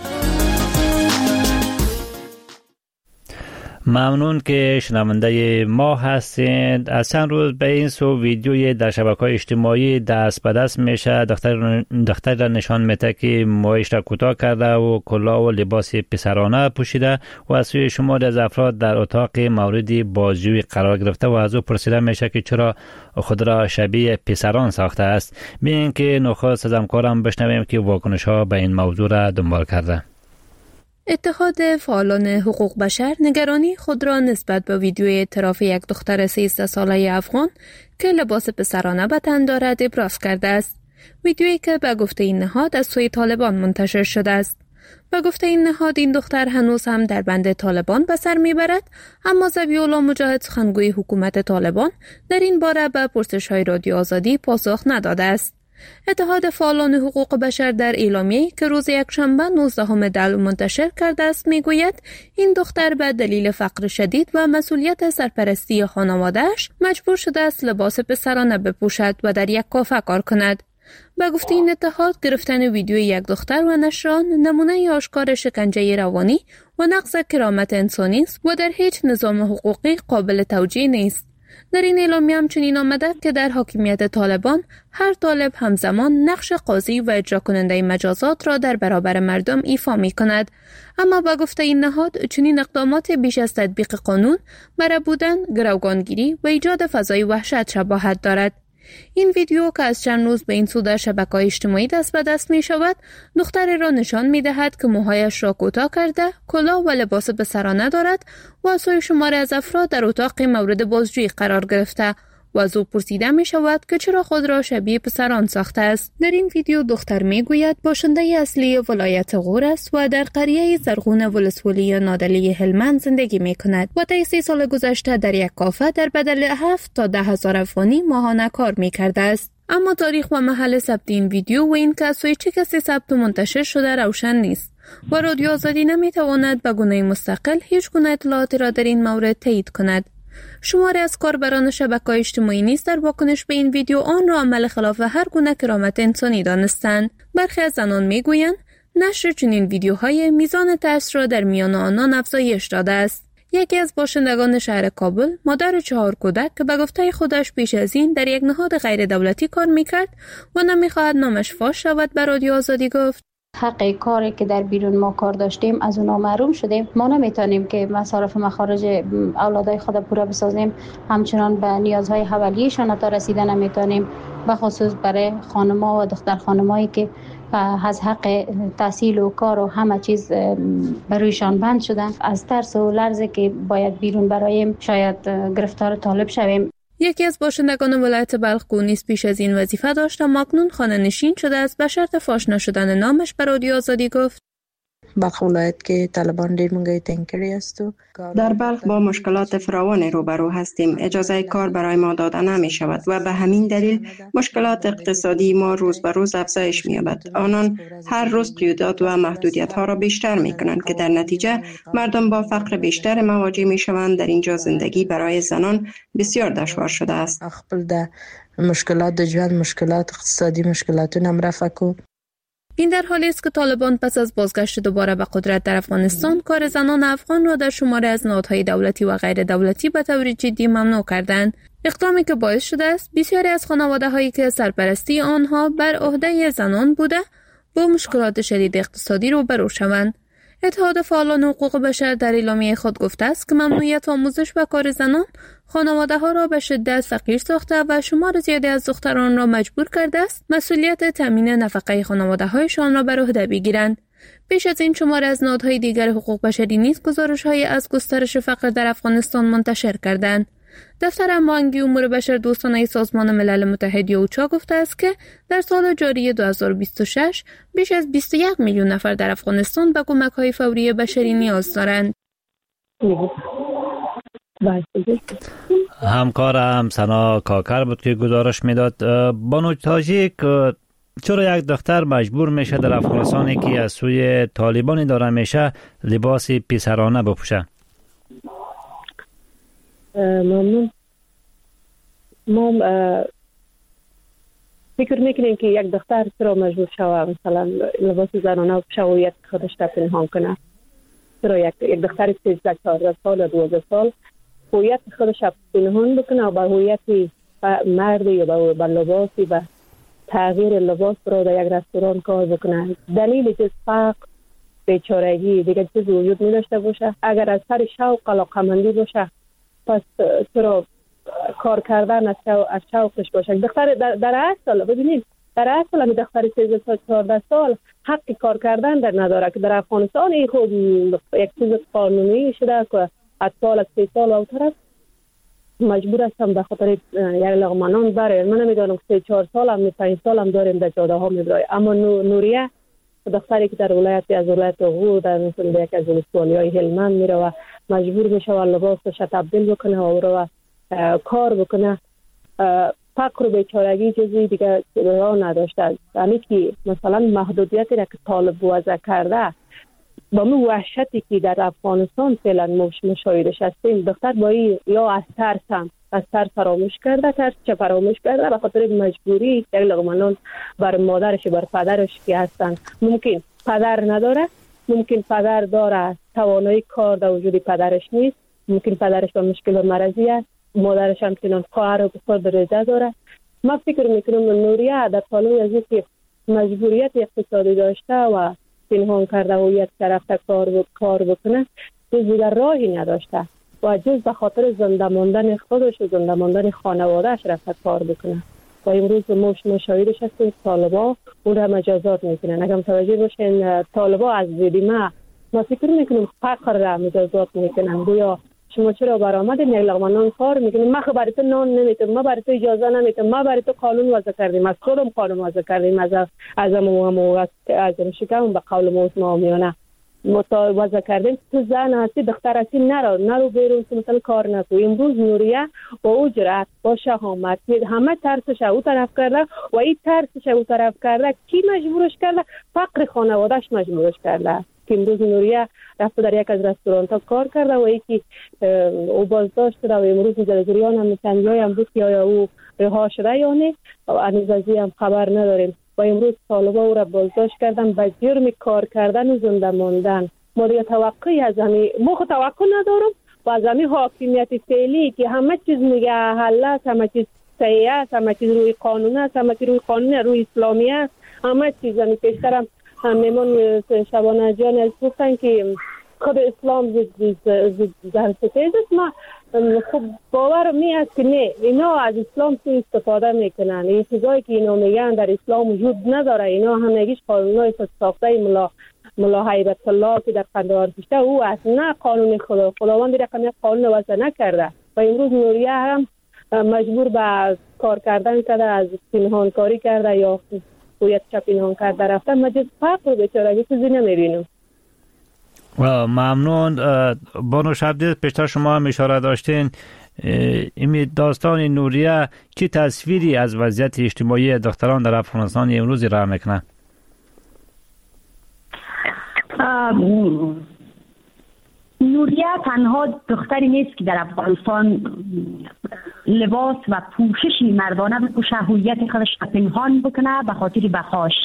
ممنون که شنونده ما هستید. از چند روز به این سو ویدیوی در شبکه‌های اجتماعی دست به دست میشه. دختر دختر را نشان میده که موهایش را کوتاه کرده و کلاه و لباس پسرانه پوشیده و از سوی شماری از افراد در اتاق مورد بازجویی قرار گرفته و از او پرسیده میشه که چرا خود را شبیه پسران ساخته است. ببینیم که نخست از همکارم بشنویم که واکنش ها به این موضوع را دنبال کرده. اتحاد فعالان حقوق بشر نگرانی خود را نسبت به ویدیوی اعتراف یک دختر سیزده ساله افغان که لباس پسرانه به تن دارد ابراز کرده است. ویدیویی که به گفته این نهاد از سوی طالبان منتشر شده است. به گفته این نهاد این دختر هنوز هم در بند طالبان به سر میبرد، اما ذبیح‌الله مجاهد سخنگوی حکومت طالبان در این باره به پرسش‌های رادیو آزادی پاسخ نداده است. اتحاد فعالان حقوق بشر در اعلامیه‌ای که روز یکشنبه نوزدهم دی منتشر کرده است میگوید این دختر به دلیل فقر شدید و مسئولیت سرپرستی خانواده‌اش مجبور شده است لباس پسرانه بپوشد و در یک کافه کار کند. به گفته این اتحاد گرفتن ویدیوی یک دختر و نشر آن نمونه آشکار شکنجه روانی و نقض کرامت انسانی است و در هیچ نظام حقوقی قابل توجیه نیست. در این اعلامیه همچنین آمده که در حاکمیت طالبان هر طالب همزمان نقش قاضی و اجرا کننده مجازات را در برابر مردم ایفا می کند. اما با گفته این نهاد چنین اقدامات بیش از تطبیق قانون برای بودن، گروگانگیری و ایجاد فضای وحشت شباهت دارد. این ویدیو که از چند روز به این سو در شبکه‌های اجتماعی دست به دست می شود، دختری را نشان می دهد که موهایش را کوتاه کرده، کلاه و لباس پسرانه دارد و از سوی شماری از افراد در اتاق مورد بازجویی قرار گرفته و از او پرسیده می شود که چرا خود را شبیه پسران ساخته است. در این ویدیو دختر می گوید باشنده اصلی ولایت غور است و در قریه زرغون ولسوالی نادلی هلمند زندگی می کند و طی سی سال گذشته در یک کافه در بدل هفت تا ده هزار افغانی ماهانه کار می کرده است. اما تاریخ و محل ثبت این ویدیو و این که از سوی چه کسی ثبت و منتشر شده روشن نیست و رادیو آزادی نمی تواند به گونه مستقل هیچ گونه اطلاعاتی را در این مورد تایید کند. شماری از کاربران شبکه‌های اجتماعی نیز در واکنش به این ویدیو آن را عمل خلاف هر گونه کرامت انسانی دانستند. برخی از زنان میگویند نشر چنین ویدیوهای میزان ترس را در میان آنان افزایش داده است. یکی از باشندگان شهر کابل، مادر چهار کودک که به گفته خودش پیش از این در یک نهاد غیر دولتی کار میکرد و نمیخواهد نامش فاش شود، به رادیو آزادی گفت حق کاری که در بیرون ما کار داشتیم از اونا محروم شدیم. ما نمیتونیم که مصارف مخارج اولادای خود پورا بسازیم، همچنان به نیازهای اولیه‌شان تا رسیدن نمیتونیم، به خصوص برای خانم‌ها و دختر خانمایی که از حق تحصیل و کار و همه چیز برویشان بند شدن. از ترس و لرزه که باید بیرون برایم شاید گرفتار طالب شویم. یکی از باشندگان ولایت بلخ نیز پیش از این وظیفه داشت و اکنون خانه نشین شده است. به شرط فاش نشدن نامش به رادیو آزادی گفت بلخ ولایت که طالبان ډیر منګه تنگ کړی است. در بلخ با مشکلات فراوان روبرو هستیم. اجازه کار برای ما داده نمی شود و به همین دلیل مشکلات اقتصادی ما روز به روز افزایش می یابد. آنان هر روز قیودات و محدودیت ها را بیشتر می کنند که در نتیجه مردم با فقر بیشتر مواجه می شوند. در اینجا زندگی برای زنان بسیار دشوار شده است. خپل د مشکلات د ژوند مشکلات اقتصادی مشکلاتونه هم رفع کو. این در حالی است که طالبان پس از بازگشت دوباره به قدرت در افغانستان کار زنان افغان را در شماره از نهادهای دولتی و غیر دولتی به طور جدی ممنوع کردند. اقدامی که باعث شده است بسیاری از خانواده‌هایی که سرپرستی آنها بر عهده زنان بوده با مشکلات شدید اقتصادی روبرو شوند. اتحاد فعالان حقوق بشر در اعلامیه خود گفته است که ممنوعیت آموزش و کار زنان خانواده‌ها را به شدت فقیر ساخته و شمار زیادی از دختران را مجبور کرده است مسئولیت تامین نفقه خانواده‌هایشان را بر عهده بگیرند. پیش از این شمار از نهادهای دیگر حقوق بشری نیز گزارش‌های از گسترش فقر در افغانستان منتشر کردند. دفتر هماهنگی امور بشر دوستانه سازمان ملل متحد یا اوچا گفته است که در سال جاری دو هزار و بیست و شش بیش از بیست و یک میلیون نفر در افغانستان به کمک‌های فوری بشری نیاز دارند. همکارم سنا کاکر بود که گزارش میداد. بانو تاجیک، چرا یک دختر مجبور میشه در افغانستان که از سوی طالبانی داره میشه لباس پسرانه بپوشه؟ ممنون. ما فکر میکنیم که یک دختر چرا مجبور شوه مثلا لباس زنانه بپوشه و هویت خودش را پنهان کنه؟ چرا یک یک دختر سیزده چهارده سال یا دوازده سال هویت خودش را پنهان بکنه و با هویت مردی یا با لباسی به تغییر لباس را در یک رستوران کار بکنه؟ دلیل جز فقر، بیچارگی دیگه چیز وجود نداشته باشه؟ اگر از سر شوق علاقه‌مندی باشه پس چرا کار کردن از شوقش باشه؟ دختر در, در اصل ببینید در اصل هم دختر سیزده تا چهارده سال حق کار کردن در نداره که در افغانستان این خود یک چیز قانونی شده که اطفال از سه سال و طرف مجبور هستم به خاطر یک لقمه نان بره. من نمیدانم سه چهار سال هم پنج سال هم داریم در جاده ها میبرای. اما نوریه دختری که در ولایت از ولایت غور در مثل یک از ولسوالی‌های هلمند میره و مجبور میشه و لباسش تبدیل بکنه و رو کار بکنه. فقر و بیچارگی چیزی دیگه راه نداشته. یعنی که مثلا محدودیتی را که طالب وضع کرده با من وحشتی که در افغانستان فعلا مش مشاهدش هستیم، دختر با یا از ترس هم از ترس فراموش کرده، ترس چه فراموش کرده به خاطر مجبوری یک لقمه نان بر مادرش بر پدرش که هستن. ممکن پدر نداره، ممکن پدر داره توانایی کار در وجود پدرش نیست، ممکن پدرش با مشکل مرضی است، مادرش هم چنان کار و خود رضا داره. من فکر میکنم نوریه در پالوی از اینکه مجبوریت اقتصادی داشته و پنهان کرده هویت طرف کار کار بکنه جز دیگر راهی نداشته و جز به خاطر زنده ماندن خودش و زنده ماندن خانوادهش رفته کار بکنه. و امروز مش مشاهدش هستیم طالبا اون را مجازات میکنن. اگر متوجه باشین طالبا از ویدیما ما فکر میکنیم فقر را مجازات میکنن. گویا شما چرا برآمدین یک لقمه نان کار میکنیم؟ ما برای تو نان نمیتم، ما برای تو اجازه نمیتم، ما برای تو قانون وضع کردیم، از خودم قانون وضع کردیم، از از ما از شکم به قول ما میانه متا وضع کردیم. تو زن هستی دختر هستی نرو نرو بیرون مثلا کار نکو. امروز نوریه با اجرت با شهامت همه ترسش او طرف کرده و این ترسش او طرف کرده کی مجبورش کرده؟ فقر خانواده‌اش مجبورش کرده که امروز نوریه رفته در یک از رستوران ها کار کرده و یکی او بازداشت شده و امروز در جریان هم تنجای هم بود که آیا او رها شده یا نه و انیزازی هم خبر نداریم. و امروز طالبا او را بازداشت کردن به جرم کار کردن و زنده ماندن. ما دیگه توقعی از همین ما خود توقع ندارم و از همین حاکمیت فعلی که همه چیز میگه حل است، همه چیز صحیح است، همه چیز روی قانون است، همه چیز روی قانون روی اسلامی است، همه چیز همین پیشترم همیمون شبانه جان از گفتن که خود اسلام زن ستیز است. ما خب باور می است که نه، اینا از اسلام سو استفاده میکنن. این چیزایی که اینا میگن در اسلام وجود نداره. اینا همگیش قانونای ساخته ملا ملا هیبت الله که در قندهار کشته او است، نه قانون خدا. خداوند رقم یک قانون وضع نکرده و امروز نوریه هم مجبور به کار کردن کرده، از پنهان کاری کرده یا هویت چه پنهان کرده رفته. مجلس فقر و بیچارگی چیزی نمیبینم. ممنون. بانو شبدیز، پیشتر شما هم اشاره داشتین این داستان نوریه چی تصویری از وضعیت اجتماعی دختران در افغانستان امروز ارائه میکنه؟ نوریه تنها دختری نیست که در افغانستان لباس و پوششی مردانه بپوشه، هویت خودش را پنهان بکنه به خاطر بقاش،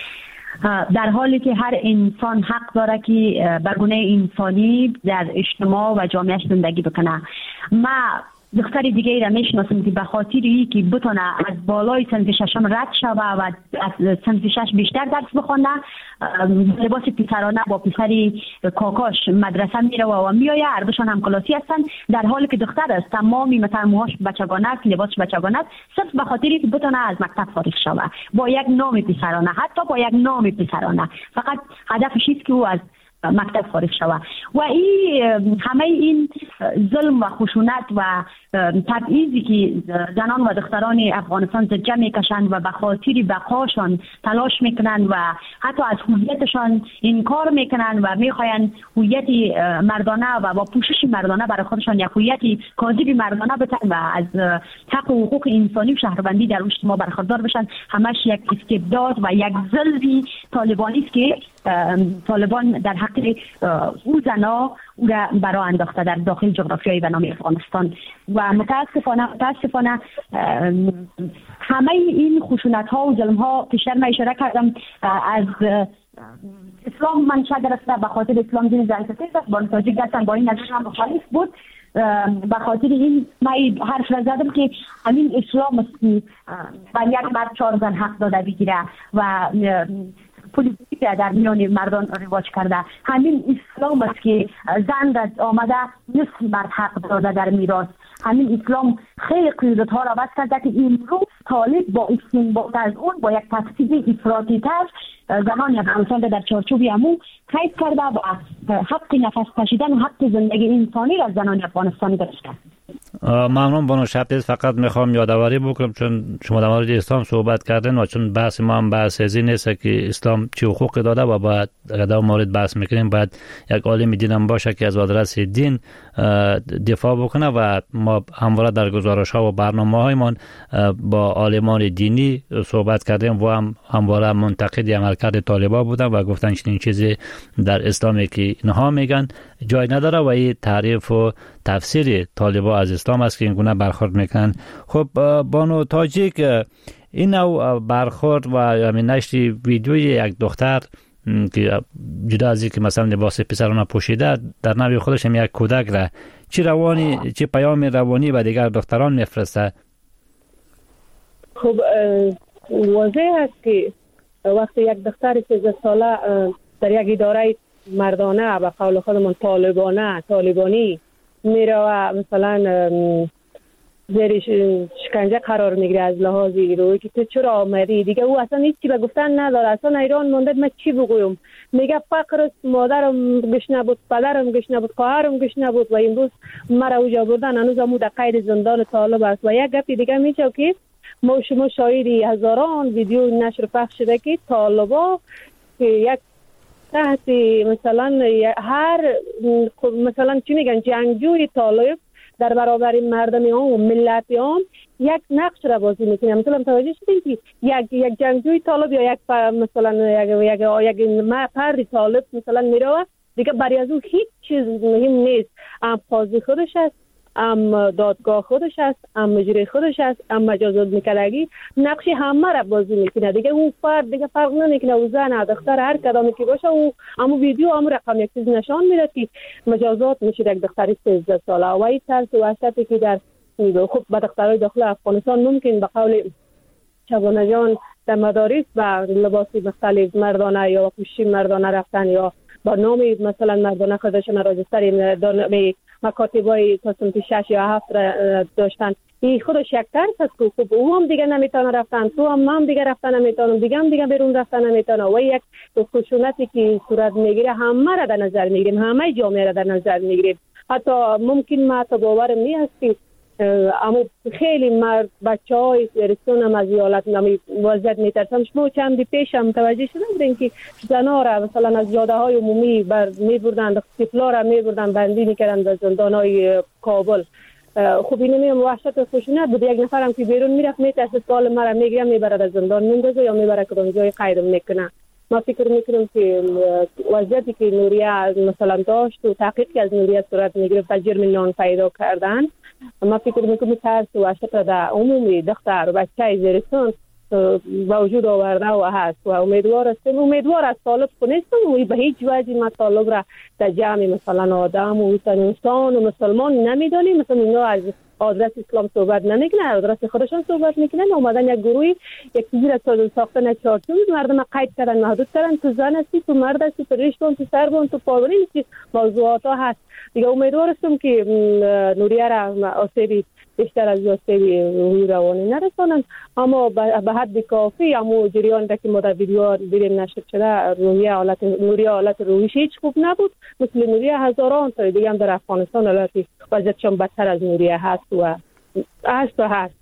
در حالی که هر انسان حق داره که به گونه انسانی در اجتماع و جامعه زندگی بکنه. ما دختر دیگه را میشناسم که به خاطر ای که بتونه از بالای صنف ششم رد شوه و از صنف شش بیشتر درس بخونه، لباس پسرانه با پسری کاکاش مدرسه میره و میایه، هر دوشان هم کلاسی هستن، در حالی که دختر است تمامی مثلا موهاش بچگانه است، لباسش بچگانه است، صرف به خاطر که بتونه از مکتب فارغ شوه با یک نام پسرانه، حتی با یک نام پسرانه، فقط هدفش است که او از مکتب فارغ شوه. و این همه این ظلم و خشونت و تبعیضی که زنان و دختران افغانستان زجه میکشند و به خاطر بقاشان تلاش میکنند و حتی از هویتشان انکار میکنند و میخواین هویت مردانه و با پوشش مردانه برای خودشان یک هویت کاذب مردانه بتن و از حق و حقوق انسانی و شهروندی در اجتماع برخوردار بشن، همش یک استبداد و یک ظلمی طالبانی است که طالبان در حق او زنا او را برای انداخته در داخل جغرافیایی به نام افغانستان. و متاسفانه متاسفانه همه این خشونت ها و ظلم ها پیشتر من اشاره کردم از اسلام منشأ گرفته، به خاطر اسلام دین زنستیز است، بانو تاجیک دستن با این نظر هم مخالف بود، به خاطر این من حرف را زدم که همین اسلام است که بر یک مرد چهار زن حق داده بگیره و پولیتیک در میان مردان رواج کرده. همین اسلام است که زن را آمده نصف مرد حق داده در میراث. همین اسلام خیلی قیودت ها را بس کرده که امروز طالب با استنباط از اون با یک تفسیر افراطی تر زنان افغانستان در چارچوب امو قید کرده و حق نفس کشیدن و حق زندگی انسانی را زنان افغانستان گرفته. ممنون بانو شبدیز. فقط میخوام یادآوری بکنم چون شما در مورد اسلام صحبت کردین و چون بحث ما هم بحث ازی نیست که اسلام چه حقوقی داده و باید در مورد بحث میکنیم باید یک عالم دین هم باشه که از آدرس دین دفاع بکنه و ما همواره در گزارش ها و برنامه هایمان با عالمان دینی صحبت کردیم و هم همواره منتقد عملکرد طالبان بودن و گفتن چنین چیزی در اسلامی که اینها میگن جای نداره و این تعریف و تفسیر طالبان از اسلام است که این گونه برخورد میکنن. خب بانو تاجیک، این نوع برخورد و همین نشر ویدیوی یک دختر که جدا از اینکه مثلا لباس پسرانه پوشیده در نوع خودش هم یک کودک را چی روانی چی پیام روانی به دیگر دختران میفرسته؟ خب واضح است که وقتی یک دختر سیزده ساله در یک اداره مردانه و قول خودمون طالبانه طالبانی میره و مثلا زیر شکنجه قرار میگیره از لحاظ روی که تو چرا آمدی، دیگه او اصلا هیچ چی به گفتن نداره، اصلا ایران مونده من چی بگویم، میگه فقر است، مادرم گوش نبود، پدرم گوش نبود، خواهرم گوش نبود و امروز مرا اوجا بردن، هنوز همو در قید زندان طالب است. و یک گپی دیگه میشه که ما شما شاهدی هزاران ویدیو نشر پخش شده که طالبا که یک تحت مثلا هر مثلا چی میگن جنگجوی طالب در برابر مردم آن و ملت آن یک نقش را بازی میکنه. مثلا متوجه شدین که یک یک جنگجوی طالب یا یک مثلا یک یک یک پرد طالب مثلا میره دیگه برای از او هیچ چیز مهم نیست، ام قاضی خودش است، ام دادگاه خودش است، ام مجری خودش است، ام مجازات میکردگی نقش همه را بازی میکنه. دیگه اون فرد دیگه فرق نمیکنه او زن دختر هر کدامی که باشه، او امو ویدیو امو رقم یک چیز نشان میده که مجازات میشه یک دختر سیزده ساله. و این طرز وحشتی که در خب با دخترای داخل افغانستان ممکن به قول شبانه جان در مدارس با لباس مختلف مردانه یا پوشش مردانه رفتن یا با نام مثلا مردانه خودشون راجستر دانمی مکاتبای تصنیف شش یا هفت داشتن، این خودش یک ترس است که خب او هم دیگه نمیتونه رفتن، تو هم هم دیگه رفتن نمیتونم، دیگه هم دیگه بیرون رفتن نمیتونه. و یک خشونتی که صورت میگیره همه را در نظر میگیریم، همه جامعه را در نظر میگیریم. حتی ممکن ما تا باورم نیست که اما خیلی مرد بچه های زیرستان هم از حالت وضعیت میترسن. شما چندی پیش هم متوجه شده بودین که زنها را مثلا از جاده های عمومی بر میبردن، طفلا را میبردن بندی میکردن در زندان های کابل. خب اینو میگم وحشت و خشونت بود. یک نفرم که بیرون میرفت میترسه سال مرا میگیرم میبره در زندان میندازه یا میبره کدام جای قید میکنه. ما فکر میکنم که وضعیتی که نوریه مثلا داشت و تحقیقی از نوریه صورت میگرفت و جرم نان پیدا کردن، ما فکر میکنم ترس و وحشت در عمومی دختر و بچه زیرستان وجود آورده و هست و امیدوار هستم امیدوار از طالب کنستم و به هیچ وجه مطالب را در جمع مثلا آدم و انسان و مسلمان نمیدانیم. مثلا اینا از آدرس اسلام صحبت نمیکنن، آدرس خودشان صحبت میکنن. اومدن یک گروهی یک چیزی را ساختن چارچوب مردم قید کردن، محدود کردن. تو زن هستی، تو مرد هستی، تو ریشتون، تو سربون، تو پاوری هستی، موضوعات ها هست دیگه. امیدوار هستم که نوریه را آسیبی بیشتر از آسیبی روحی روانی نرسانند، اما به حد کافی اما جریان که ما در ویدیو دیدیم نشر شده روحیه حالت نوریه حالت روحیش هیچ خوب نبود. مثل نوریه هزاران تا دیگه هم در افغانستان حالتی وضعیتشان بدتر از نوریه هست و هست و هست.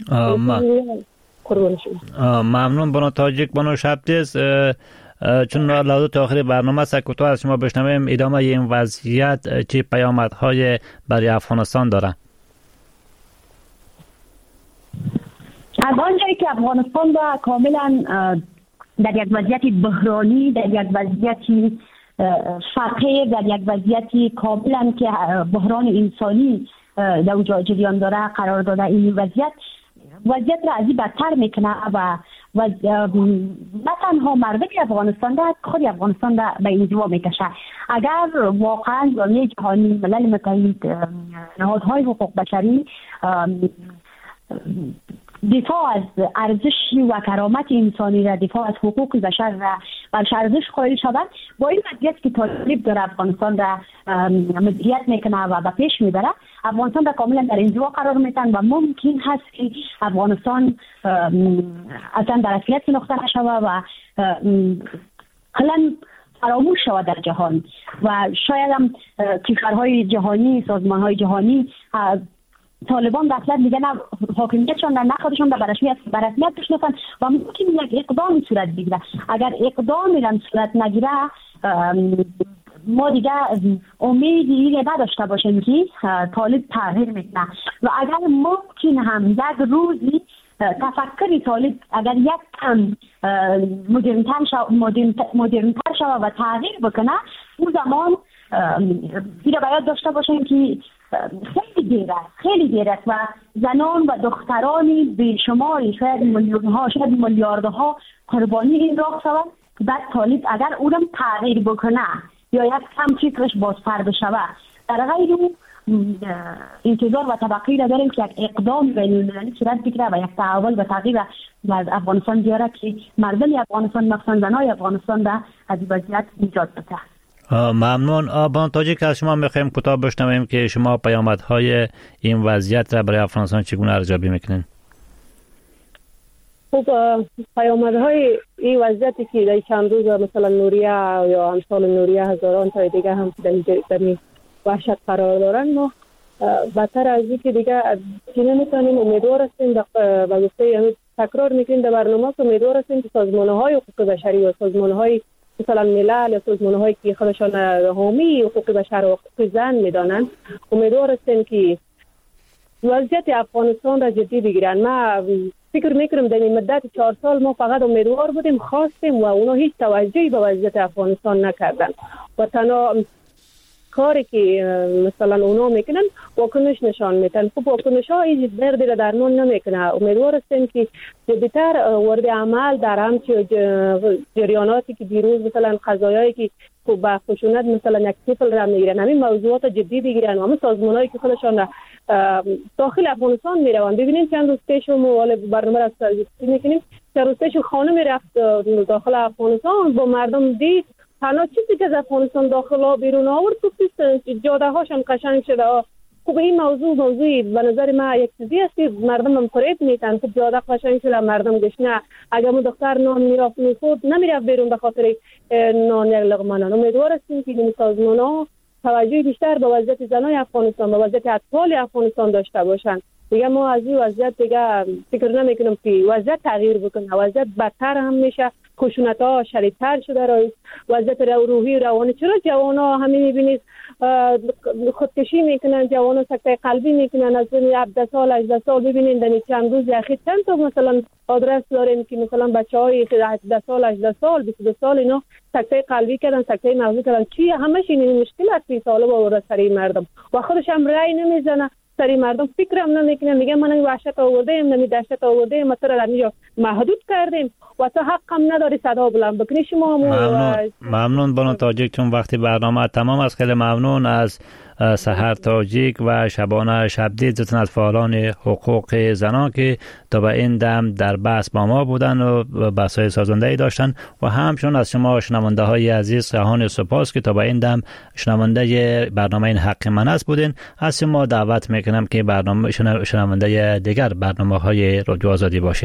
ممنون بانو تاجیک. بانو شبدیز، چون لحظات آخری برنامه سکوتو از شما بشنویم ادامه این وضعیت چه پیامدهای برای افغانستان داره؟ از آنجایی که افغانستان را کاملا در یک وضعیت بحرانی، در یک وضعیت فقیر، در یک وضعیت کاملا که بحران انسانی در اونجا جریان داره قرار داده، این وضعیت وضعیت را از این بدتر میکنه و نه تنها مردم افغانستان را، خود افغانستان را به انزوا میکشه. اگر واقعا جامعه جهانی، ملل متحد، نهادهای حقوق بشری دفاع از ارزش و کرامت انسانی را، دفاع از حقوق بشر را و ارزش قائل شدن، با این وضعیت که طالب در افغانستان را مدیریت میکنه و به پیش میبره، افغانستان را کاملا در انزوا قرار میدن و ممکن هست که افغانستان اصلا در اصلیت نقطه نشوه و کلا فراموش شود در جهان و شاید هم کشورهای جهانی، سازمانهای جهانی طالبان در اصل دیگه نه حاکمیتشان نه خودشون در برسمیت برسمیت بشناسن و ممکن یک اقدام صورت بگیره. اگر اقدامی را صورت نگیره ما دیگه امیدی نداشته باشیم که طالب تغییر میکنه و اگر ممکن هم یک روزی تفکر طالب اگر یک کم مدرن‌تر شود مدرن‌تر شود و تغییر بکنه، اون زمان دیگه باید داشته باشیم که خیلی دیر است، خیلی دیر است و زنان و دخترانی بیشماری، شاید میلیون‌ها، شاید میلیاردها قربانی این راه شوند. بعد طالب اگر اونم تغییر بکنه یا یک کم فکرش بازتر بشوه، در غیر اون انتظار و توقعی را داریم که یک اقدام بین‌المللی صورت بگیره و یک تحول و تغییر از افغانستان بیاره که مردم افغانستان، مخصوصا زنای افغانستان را از این وضعیت نجات بده. ممنون. بانو تاجیک، از شما میخوایم کوتاه بشنویم که شما پیامدهای این وضعیت را برای افغانستان چگونه ارزیابی میکنین؟ خب پیامدهای این وضعیتی که در چند روز مثلا نوریه یا امثال نوریه هزاران تا دیگه هم در این وحشت قرار دارن، ما بدتر از این که دیگه چی نمیتونیم. امیدوار هستیم و گفته تکرار میکنیم در برنامه که امیدوار هستیم که سازمانهای حقوق بشری و سازمانهای مثلا ملل یا سازمان‌هایی که خودشان حامی حقوق بشر و حقوق زن میدانند، امیدوار هستیم که وضعیت افغانستان را جدی بگیرن. ما فکر میکنم در این مدت چهار سال ما فقط امیدوار بودیم، خواستیم و اونا هیچ توجهی به وضعیت افغانستان نکردن و تنها کاری که مثلا اونا میکنن واکنش نشان میدن. خب واکنش ها این درد را درمان نمیکنه. امیدوار هستیم که جدیتر ورد عمل در همچه جریاناتی که دیروز مثلا قضایایی که با خشونت مثلا یک طفل را میگیرن، همین موضوعات جدی بگیرن و همین سازمانهایی که خودشان داخل افغانستان میروند. ببینید چند روز پیش ما برنامه را میکنیم، چند روز پیش خانم رفت داخل افغانستان با مردم دید، تنها چیزی که از افغانستان داخل بیرون آورد تو جاده هاشون قشنگ شده. خب این موضوع موضوعی به نظر من یک چیزی است که مردم هم فریب میتن. خب جاده قشنگ شده، مردم گشنه، اگر ما دختر نان میرفت میخورد نمیرفت بیرون به خاطر نان یک لقمه نان. امیدوار هستیم که این سازمان ها توجه بیشتر به وضعیت زنای افغانستان، به وضعیت اطفال افغانستان داشته باشن. دیگه ما از این وضعیت دیگه فکر نمیکنم که وضعیت تغییر بکنه. وضعیت بدتر هم میشه، خشونت‌ها شدیدتر شده، رای وضعیت روحی روانی. چرا جوانا همین میبینید خودکشی میکنن، جوانا سکته قلبی میکنن از این هفده سال هجده سال. ببینید در چند روز اخیر چند تا مثلا آدرس داریم که مثلا بچهای هجده سال هجده سال بیست و دو سال اینا سکته قلبی کردن، سکته مغزی کردن. چی همش این مشکلات فی سال با سری مردم و خودش هم رای نمیزنه. سری مردم فکرم نمیکنه، میگه من این وحشت آورده ایم، نمی دهشت آورده ایم، مثلا در اینجا محدود کردیم و تو حق هم نداری صدا بلند بکنی. شما ممنون, ممنون بانو تاجیک، چون وقتی برنامه تمام است. خیلی ممنون از سحر تاجیک و شبانه شبدید، زیتون از فعالان حقوق زنان که تا به این دم در بحث با ما بودن و بحث‌های سازنده‌ای داشتن، و همچنین از شما شنونده های عزیز خواهان سپاس که تا به این دم شنونده برنامه این حق من است بودین. از شما دعوت میکنم که برنامه شنونده دیگر برنامه‌های رادیو آزادی باشین.